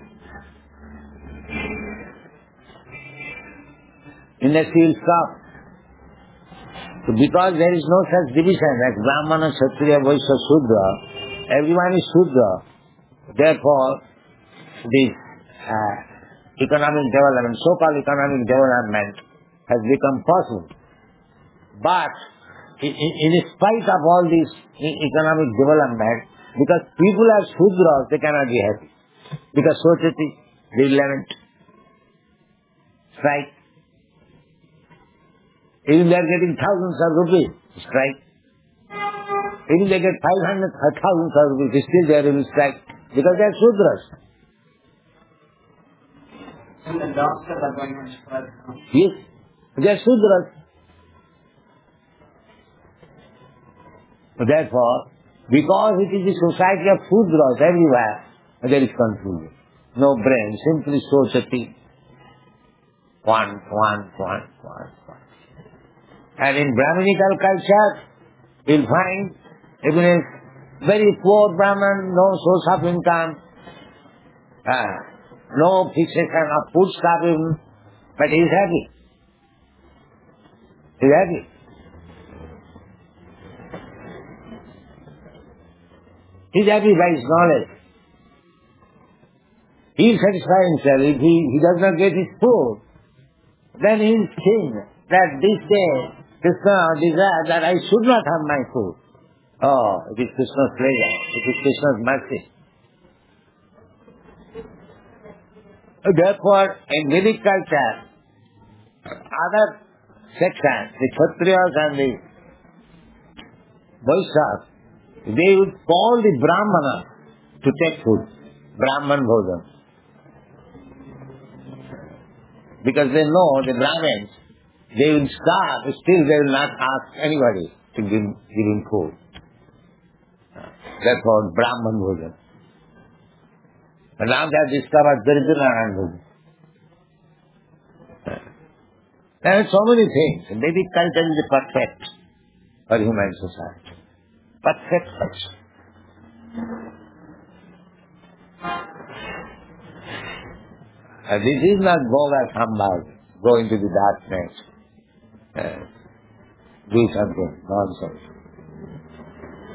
Industry will stop. So because there is no such division like Brahmana, Kshatriya, Vaishya, Shudra, everyone is Shudra. Therefore, this economic development, so-called economic development has become possible. But in spite of all this economic development, because people are Shudras, they cannot be happy. Because Sochati, they lament, strike. Even they are getting thousands of rupees, strike. Even they get 500,000 rupees, still they are in strike. Because they are Shudras. And the doctors are going on strike now. Yes, they are Shudras. Therefore, because it is the society of Shudras everywhere, there is confusion. No brain, simply Sochati. One. And in Brahminical culture, you'll find even a very poor Brahman, no source of income, no fixation of food stuff even, but he is happy. He is happy. He is happy by his knowledge. He is satisfied himself. If he does not get his food, then he is king that this day Krishna desired that I should not have my food. Oh, it is Krishna's pleasure. It is Krishna's mercy. Therefore, in Vedic culture, other sections, the Kshatriyas and the Vaishyas, they would call the Brahmana to take food, Brahman Bhojan. Because they know the Brahmins, they will starve, still they will not ask anybody to give him food. That's called Brahman Bhojan. And now they have discovered Daridra Bhojan. There are so many things. Vedic culture is perfect for human society. Perfect culture. And this is not go as Hambal, go into the darkness, do something, nonsense.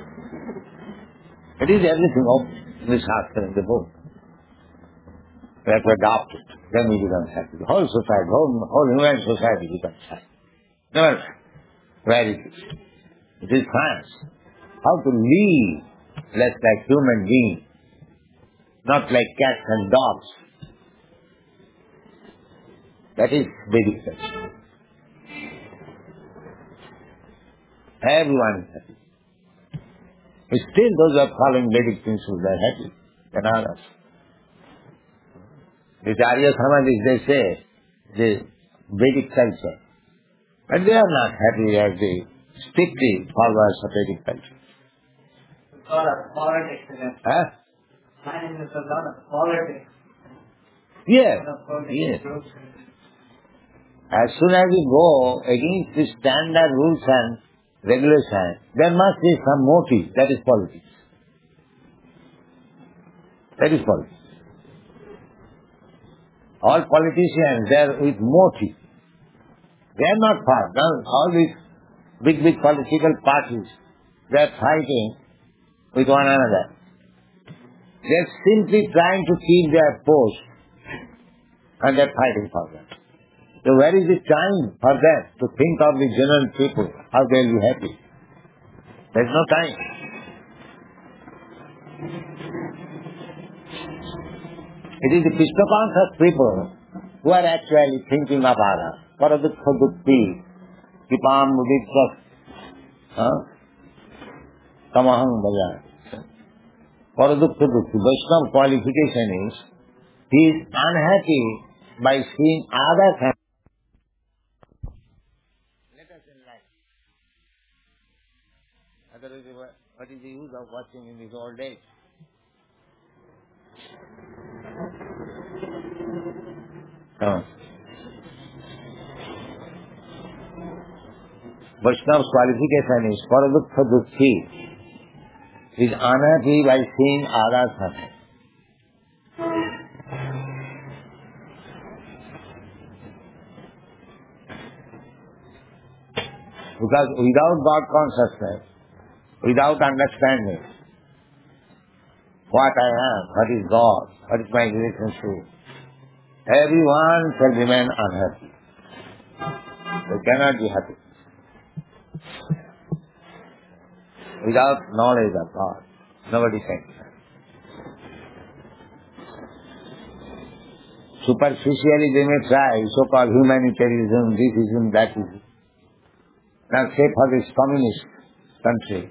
It is everything of the Shastra in the book. We have to adopt it. Then we become happy. The whole society, whole human society becomes happy. Never mind where it is. It is science. How to live less like human beings, not like cats and dogs. That is Vedic culture. Everyone is happy. Still those who are following Vedic principles, they are happy than others. The Arya Samadhis, they say, the Vedic culture. But they are not happy as the strictly followers of Vedic culture. A lot of politics in it. Huh? And there's a lot of politics. Yes, A lot of politics yes. groups. As soon as we go against the standard rules and regulations, there must be some motive. That is politics. That is politics. All politicians, they are with motive. They are not far. All these big political parties, they are fighting with one another. They are simply trying to keep their post and they are fighting for that. So where is the time for that to think of the general people, how they will be happy? There is no time. It is the Krishna conscious people who are actually thinking of others. Paradukha dukti, kipam mudikta, tamaham bhaja. Paradukha dukti. Vaishnava qualification is, he is unhappy by seeing others happy. Let us enlighten. Otherwise, what is the use of watching in this old age? Vaishnava's qualification is paradukha dukhi. He is unhappy by seeing others happy. Because without God consciousness, without understanding what I am, what is God, what is my relationship, everyone shall remain unhappy. They cannot be happy. Without knowledge of God, nobody can be happy. Superficially they may try, so-called humanitarianism, thisism, thatism. Now say for this communist country,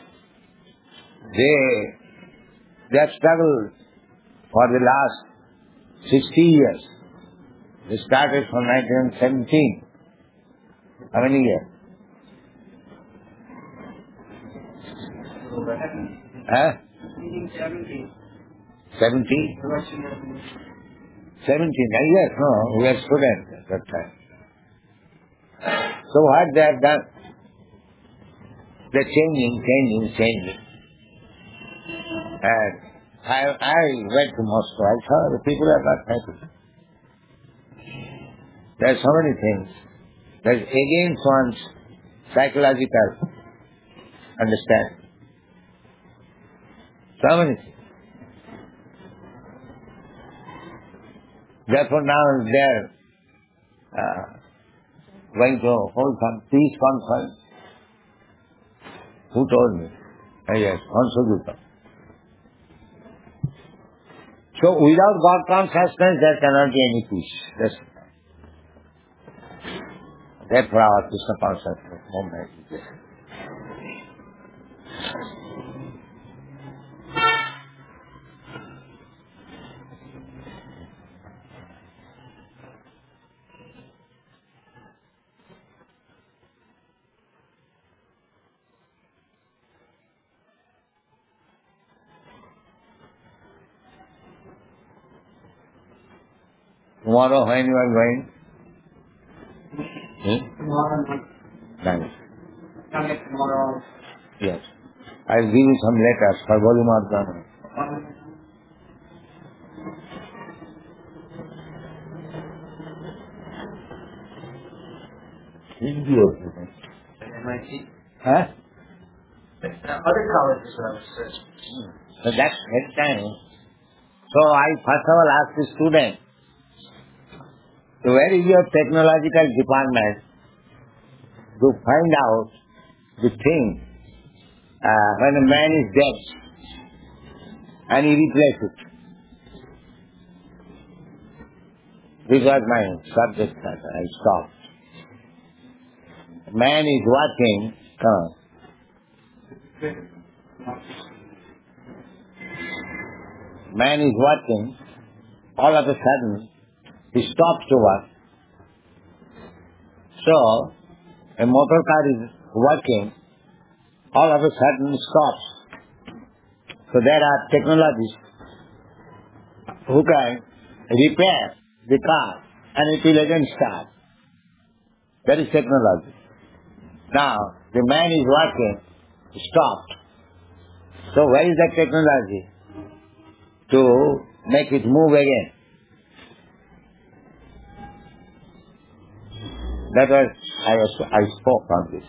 they have struggled for the last 60 years. They started from 1917. How many years? Huh? 17. 17? 17, yes, no, we were students at that time. So what they have done? They're changing. And I went to Moscow. I saw the people are not happy. There are so many things. There's against one's psychological understanding. So many things. Therefore now they're going to hold some peace conference. Who told me? Yes, Hansaduta. So without God consciousness there cannot be any peace. Therefore our Krishna consciousness movement is there. Tomorrow when you are going? Tomorrow. Nice. Coming tomorrow. Yes. I'll give you some letters for Volumarjana. Hindi also. MIT? Huh? Other colleges are research. So that's next time. So I first of all ask the student, so where is your technological department to find out the thing when a man is dead and he replaces it? This was my subject that I stopped. Man is working, man is working, all of a sudden he stops to work. So, a motor car is working, all of a sudden it stops. So there are technologies who can repair the car and it will again start. That is technology. Now, the man is working, stopped. So where is that technology to make it move again? That was, I spoke on this.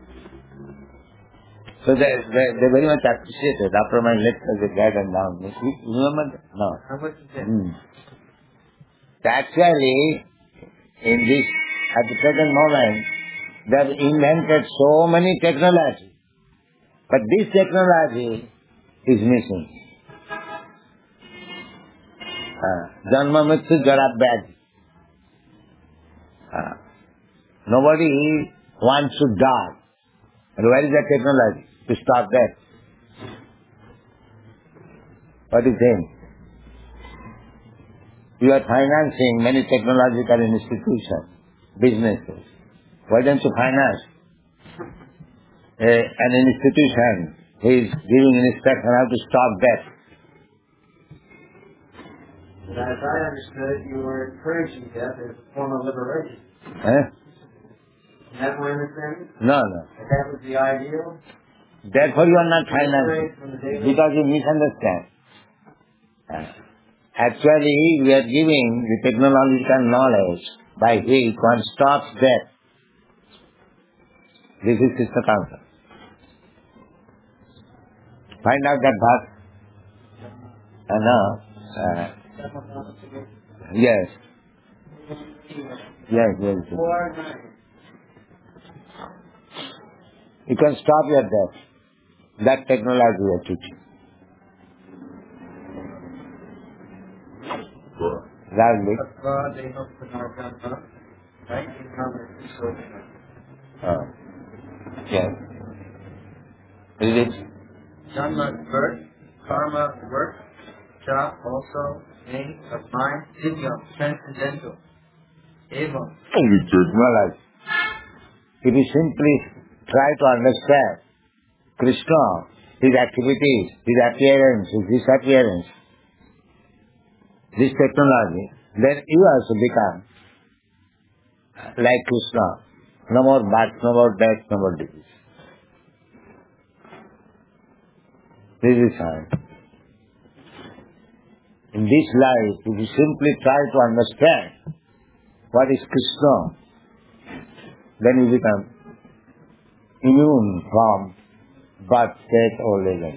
So they very much appreciated after my lecture, they gathered down. You remember that? No. How much is it? Actually, in this, at the present moment, they have invented so many technologies. But this technology is missing. Janma Mrityu Jara Vyadhi. Nobody wants to die. And where is the technology to stop that? What do you think? You are financing many technological institutions, businesses. Why don't you finance an institution who is giving instruction how to stop that? As I understood, you were encouraging death as a form of liberation. Eh? Is that my understanding? No. That was the ideal? Therefore you are not financing, because you misunderstand. Actually, we are giving the technological knowledge by which one stops death. This is Krishna concept. Find out that verse. Yes. You can stop your death. That technology we are teaching. Largely. Yes. Is it? Janma, birth, karma, work, job, also, name, of mind, divyam, transcendental. Evam. Technology. If you simply try to understand Krishna, his activities, his appearance, his disappearance, this technology, then you also become like Krishna. No more birth, no more death, no more disease. This is science. In this life, if you simply try to understand what is Krishna, then you become immune from birth, death, old age.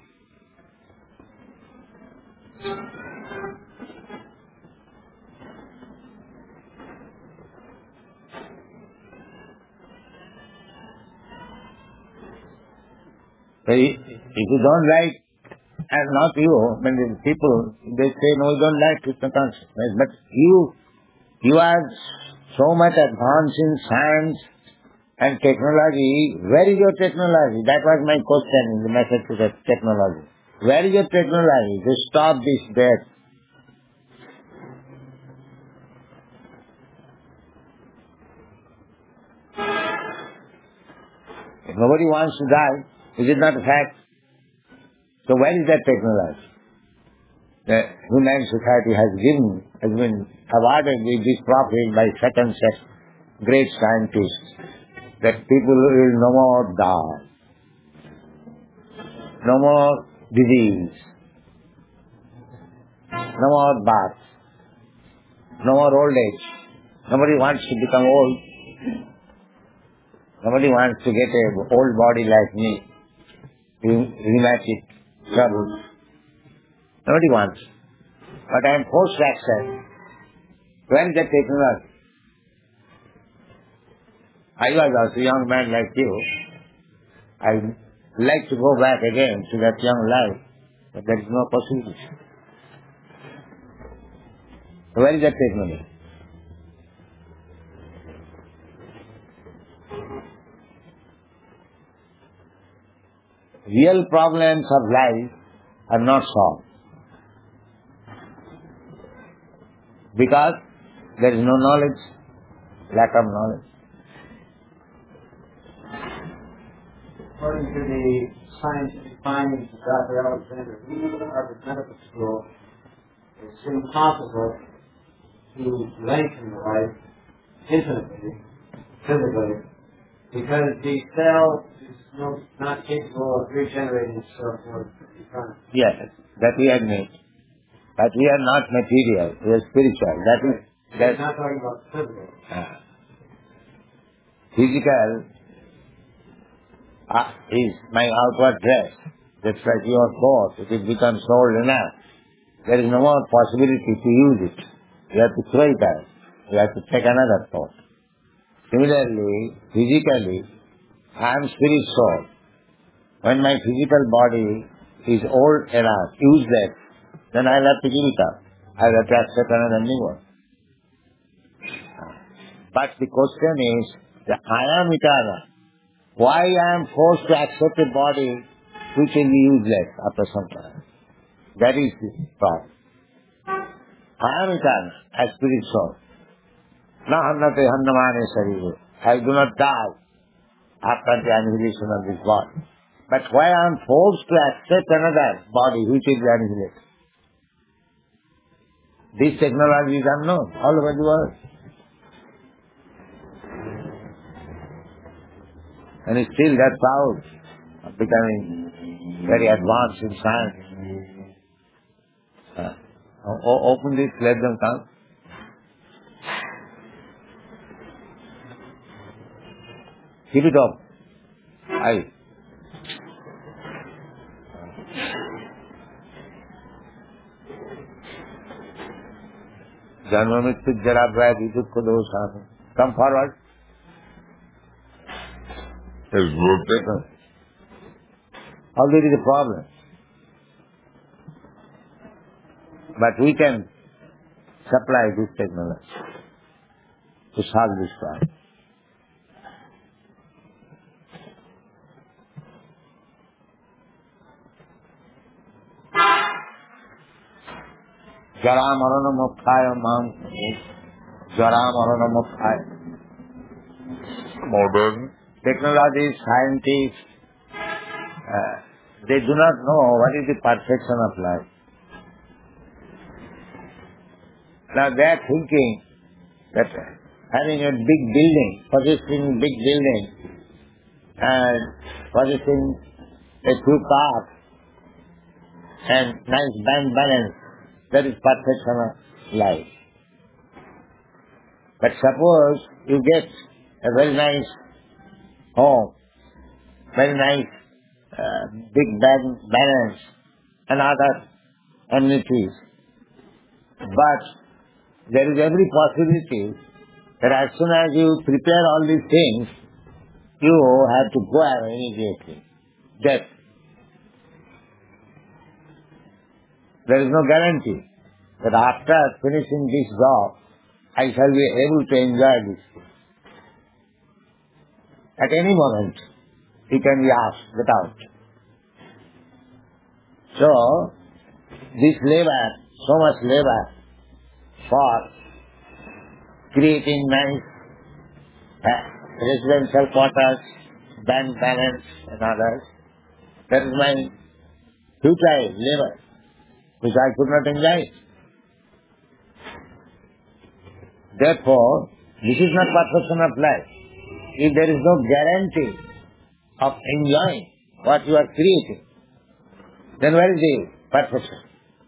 So if you don't like, and not you, when the people, they say, no, you don't like Krishna consciousness, but you are so much advanced in science and technology. Where is your technology? That was my question in the message to the technology. Where is your technology to stop this death? If nobody wants to die, is it not a fact? So where is that technology? The Human Society has been awarded with this profit by such and such great scientists that people will no more die, no more disease, no more birth, no more old age. Nobody wants to become old. Nobody wants to get an old body like me. rheumatic trouble. Nobody wants. But I am forced to accept. When the technology? I was also a young man like you. I like to go back again to that young life, but there is no possibility. Where is that technology? Real problems of life are not solved because there is no knowledge, lack of knowledge. According to the scientific findings of Dr. Alexander Reed of Harvard Medical School, it's impossible to lengthen the life infinitely, physically, because the cell is not capable of regenerating itself for eternity. Yes, that we admit. But we are not material, we are spiritual. We're not talking about physical. Physical is my outward dress. That's like your coat. If it becomes old enough, there is no more possibility to use it. You have to throw it out. You have to take another coat. Similarly, physically, I am spirit soul. When my physical body is old enough, useless, then I'll have to give it up. I'll have to accept another new one. But the question is, that I am eternal. Why I am forced to accept a body which will be useless after some time? That is the problem. I am eternal, as spirit soul. Na hannate hannamane sarire. I do not die after the annihilation of this body. But why I am forced to accept another body which will be annihilated? This technology is unknown all over the world. And still they are proud of becoming very advanced in science. Open this, let them come. Keep it up. Aye. Janma mrityu jara vyadhi dukkha dosa. Come forward. Already the problem. But we can supply this technology to solve this problem. Jara marana mokkhaya mam. Jara marana mokkhaya. Modern technology, scientists, they do not know what is the perfection of life. Now they are thinking that having a big building, possessing big building, and possessing a few cars, and nice bank balance, that is perfection of life. But suppose you get a very nice home, very nice big bank balance, and other amenities. But there is every possibility that as soon as you prepare all these things, you have to go out immediately. Death. There is no guarantee that after finishing this job, I shall be able to enjoy this. At any moment, he can be asked, get out. So, this labor, so much labor for creating nice residential quarters, bank balance and others, that is my futile labor, which I could not enjoy. Therefore, this is not perfection of life. If there is no guarantee of enjoying what you are creating, then where is the perfection?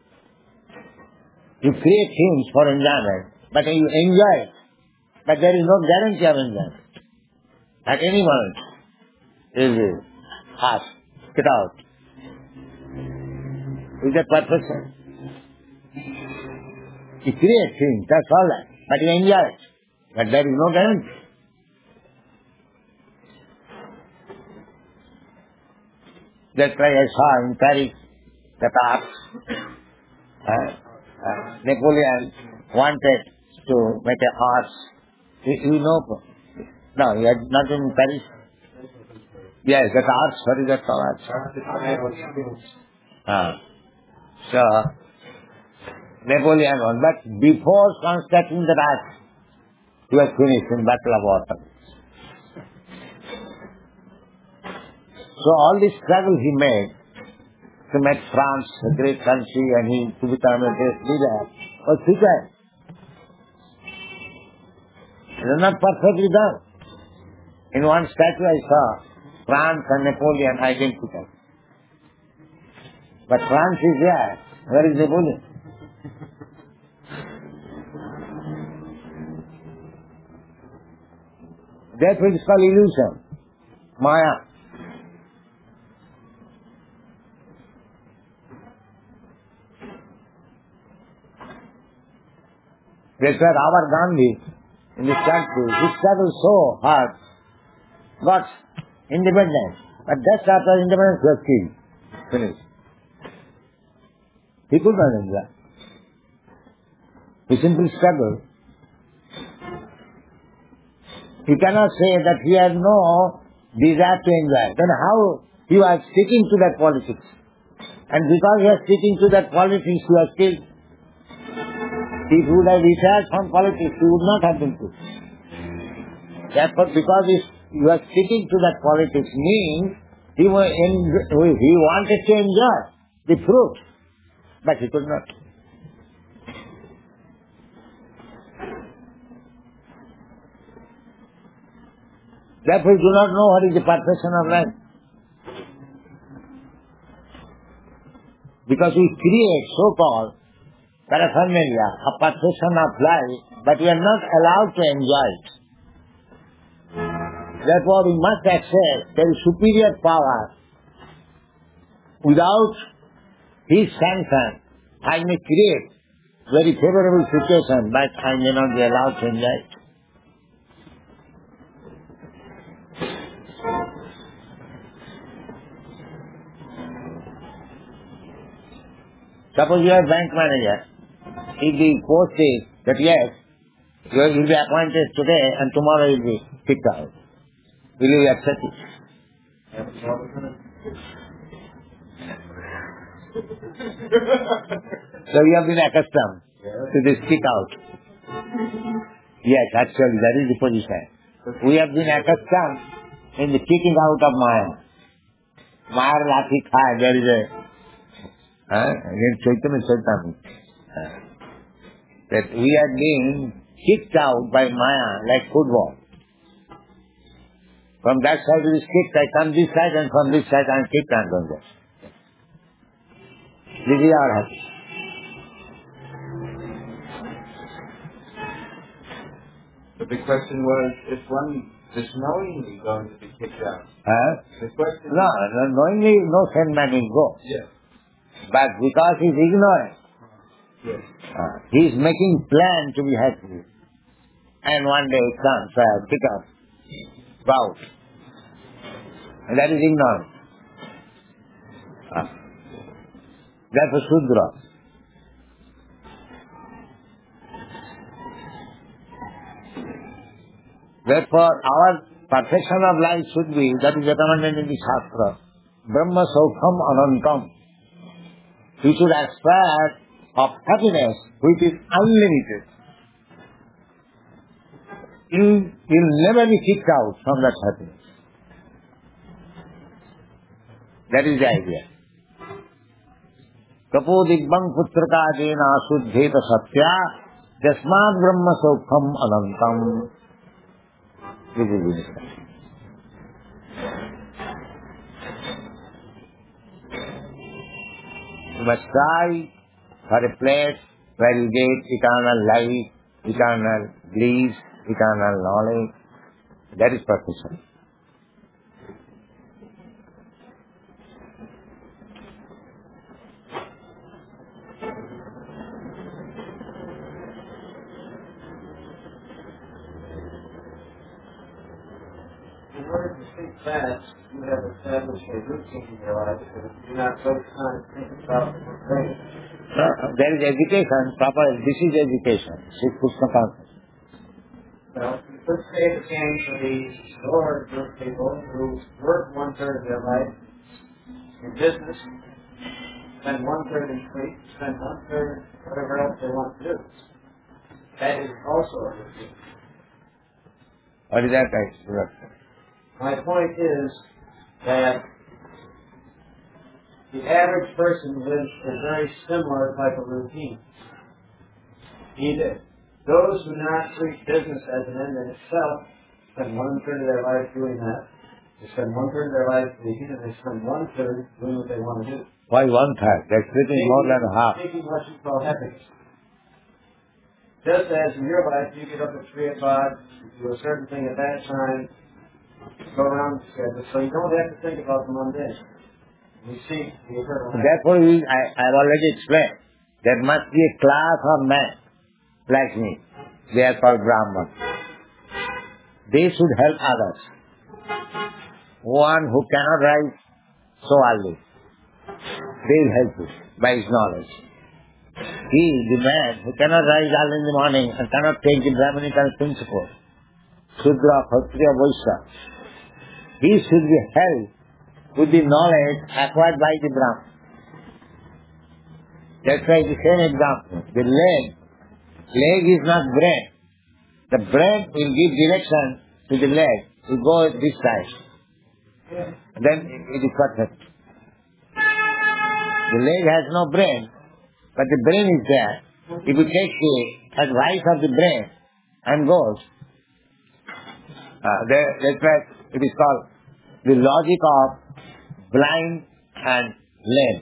You create things for enjoyment, but you enjoy it. But there is no guarantee of enjoyment. At any moment, you will ask, get out. Is that perfection? He creates things, that's all that. But he enjoys. But there is no guarantee. That's why I saw in Paris that Napoleon wanted to make a horse. You know? No, he had not in Paris. Yes, that arts, what is that called? So, Napoleon won. But before constructing the arch, he was finished in Battle of Waterloo. So all this struggle he made to make France a great country and he to become a great leader was futile. It was not perfectly done. In one statue I saw France and Napoleon identical. But France is there. Where is Napoleon? Therefore it is called illusion. Maya. That's why our Gandhi in this country, he struggled so hard, got independence. But just after independence he was killed. Finished. He could not enjoy. He simply struggled. He cannot say that he has no desire to enjoy. Then how he was sticking to that politics? And because he was sticking to that politics, he was killed. If he would have retired from politics, he would not have been killed. Therefore, because he was sticking to that politics means he wanted to enjoy the fruit, but he could not. Therefore, you do not know what is the perfection of life. Because we create so-called paraphernalia, a perfection of life, but we are not allowed to enjoy it. Therefore, we must accept there is superior power. Without his sanction, I may create very favorable situation, but I may not be allowed to enjoy it. Suppose you are bank manager. If the post says that yes, you will be appointed today and tomorrow you will be kicked out, will you accept it? So you have been accustomed to this kick out. Yes, actually that is the position. We have been accustomed in the kicking out of Maya. Maya Lathi Khai, there is a against Chaitanya Chaitanya. That we are being kicked out by Maya like football. From that side it is kicked, I come this side, and from this side I am kicked and going there. This is our habit. But the question was, if one is knowingly going to be kicked out. The question No, knowingly no sane man will go. Yes. But because he is ignorant, Yes. he is making plan to be happy. And one day it comes, kick out, out. And that is ignorance. That's a Shudra. Therefore, our perfection of life should be, that is recommended in the Shastra, Brahma Saukham Anantam. We should aspire of happiness which is unlimited. You will never be kicked out from that happiness. That is the idea. Kapodigbang putraka jena suddheta satya jasmad brahma saukham anantam. This is the idea. You must try for a place where you get eternal life, eternal bliss, eternal knowledge. That is perfection. order to sleep fast, you have established a routine in your life, but if you do not focus on it, think about the things. There is education, proper, this is education, Sri Krishna consciousness. Well, you could say the same for the Lord group people who work 1/3 of their life in business, spend 1/3 in sleep, spend 1/3 whatever else they want to do. That is also a routine. What is that explanation? My point is that the average person lives a very similar type of routine. Either those who not treat business as an end in itself spend 1/3 of their life doing that. They spend 1/3 of their life sleeping, and they spend 1/3 doing what they want to do. Why 1/3? That's sleeping more than half. Taking what you call happiness. Just as in your life, you get up at 3 o'clock, you do a certain thing at that time, go around the schedule, so you don't have to think about the mundane. You see, you heard of Therefore, I have already explained, there must be a class of men like me. They are called Brahmans. They should help others. One who cannot rise so early, they will help you by his knowledge. He, the man who cannot rise early in the morning and cannot take the Brahminical principle, Shudra, Kshatriya, Vaishya, he should be helped with the knowledge acquired by the Brahman. That's why the same example. The leg is not brain. The brain will give direction to the leg to go this side. Then it is perfect. The leg has no brain, but the brain is there. If you take the advice of the brain and goes, that's why it is called the logic of blind and lame.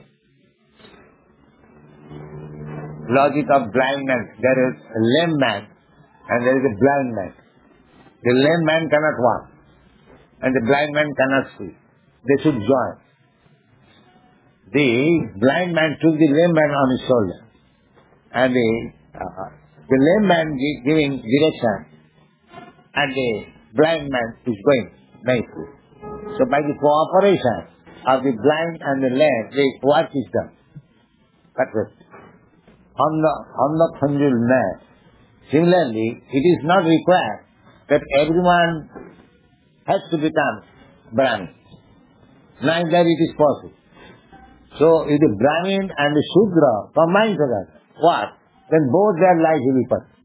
Logic of blind man. There is a lame man and there is a blind man. The lame man cannot walk and the blind man cannot see. They should join. The blind man took the lame man on his shoulder and the lame man giving direction and the blind man is going nicely. So by the cooperation of the blind and the lame, the work is done. That's it. On the conjugal man. Similarly, it is not required that everyone has to become Brahmin. Neither it is possible. So if the Brahmin and the Shudra combine together, what? Then both their lives will be perfect.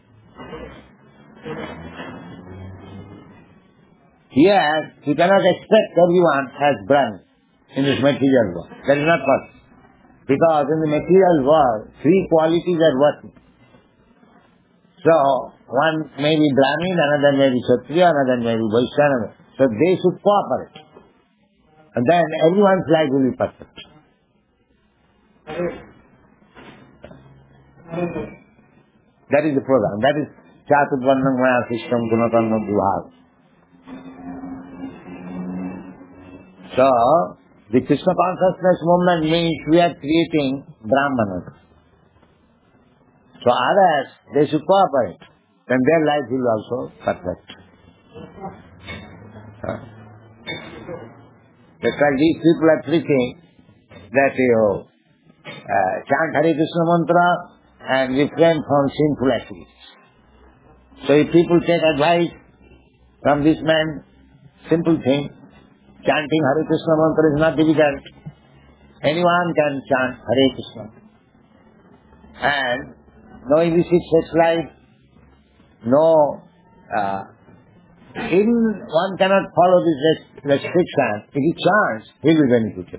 Here, you cannot expect everyone as Brahmin in this material world. That is not possible. Because in the material world, three qualities are working. So, one may be Brahmin, another may be Kshatriya, another may be Vaishya. So they should cooperate. And then everyone's life will be perfect. That is the program. That is Chaturvarnam Maya system, Gunakarma Vibhag. So, the Krishna consciousness movement means we are creating Brahmanas. So others, they should cooperate. Then their life will also perfect. That's why these people are preaching that you chant Hare Krishna mantra and refrain from sinful activities. So if people take advice from this man, simple thing, chanting Hare Krishna mantra is not difficult. Anyone can chant Hare Krishna. And no illicit sex life, no, even one cannot follow this restriction. If he chants, he will benefit.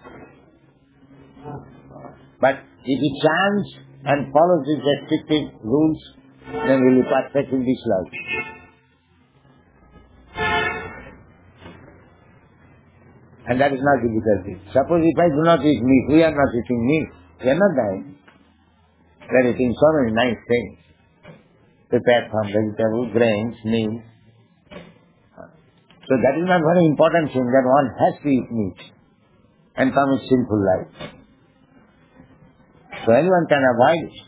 But if he chants and follows these restrictive rules, then he will be perfect in this life. And that is not difficult. Suppose if I do not eat meat, we are not eating meat, we are not dying. We are eating so many nice things, prepared from vegetables, grains, meat. So that is not very important thing that one has to eat meat and commit sinful life. So anyone can avoid it.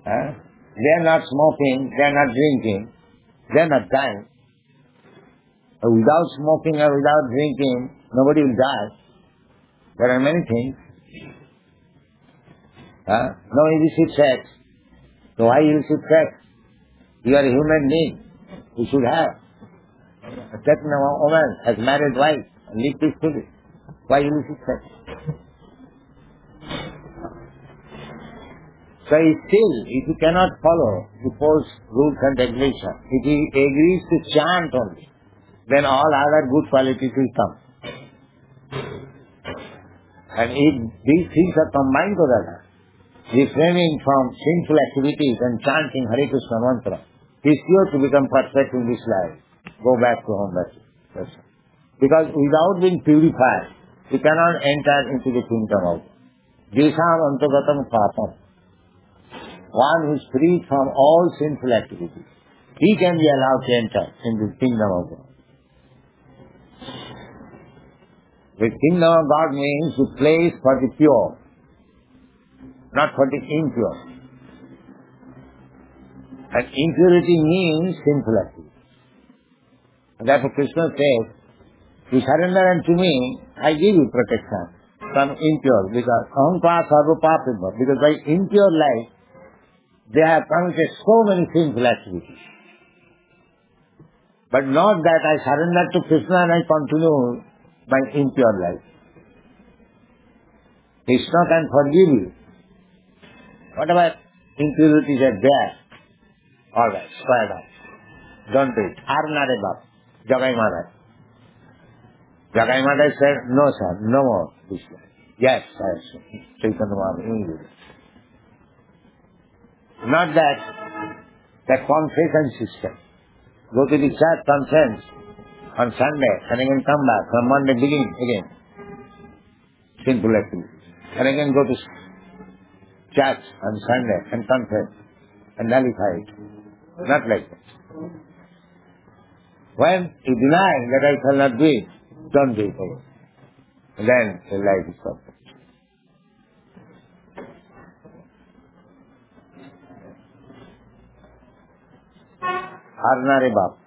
They are not smoking, they are not drinking, they are not dying. Without smoking or without drinking, nobody will die. There are many things. No illicit sex. So why illicit sex? You are a human being. You should have. A certain woman has married wife and live peacefully. Why illicit sex? So still, if you cannot follow the Pope's rules and regulations, if he agrees to chant only, then all other good qualities will come. And if these things are combined together, refraining from sinful activities and chanting Hare Krishna mantra, he is sure to become perfect in this life. Go back to home. That's all. Because without being purified, you cannot enter into the kingdom of God. Jesham antagatam papam. One who is free from all sinful activities, he can be allowed to enter into the kingdom of God. The kingdom of God means the place for the pure, not for the impure. And impurity means sinful activity. And therefore Krishna says, you surrender unto me, I give you protection from impure, because ahankara sarva papibha, because by impure life, they have committed so many sinful activities. But not that I surrender to Krishna and I continue my impure life. Krishna can forgive you. Whatever impurities are there, all right, squared off. Don't do it. Arnare Bab, Jagai Maharaj. Jagai Maharaj said, no sir, no more this way. Yes, sir, Chaitanya Maharaj. Not that confession system. Go to the church, confess on Sunday, and again come back. From Monday begin again. Sinful activity. And again go to church on Sunday and confess and nullify it. Not like that. When you deny that I shall not do it, don't do it again. Then the life is perfect. Arnare Bab.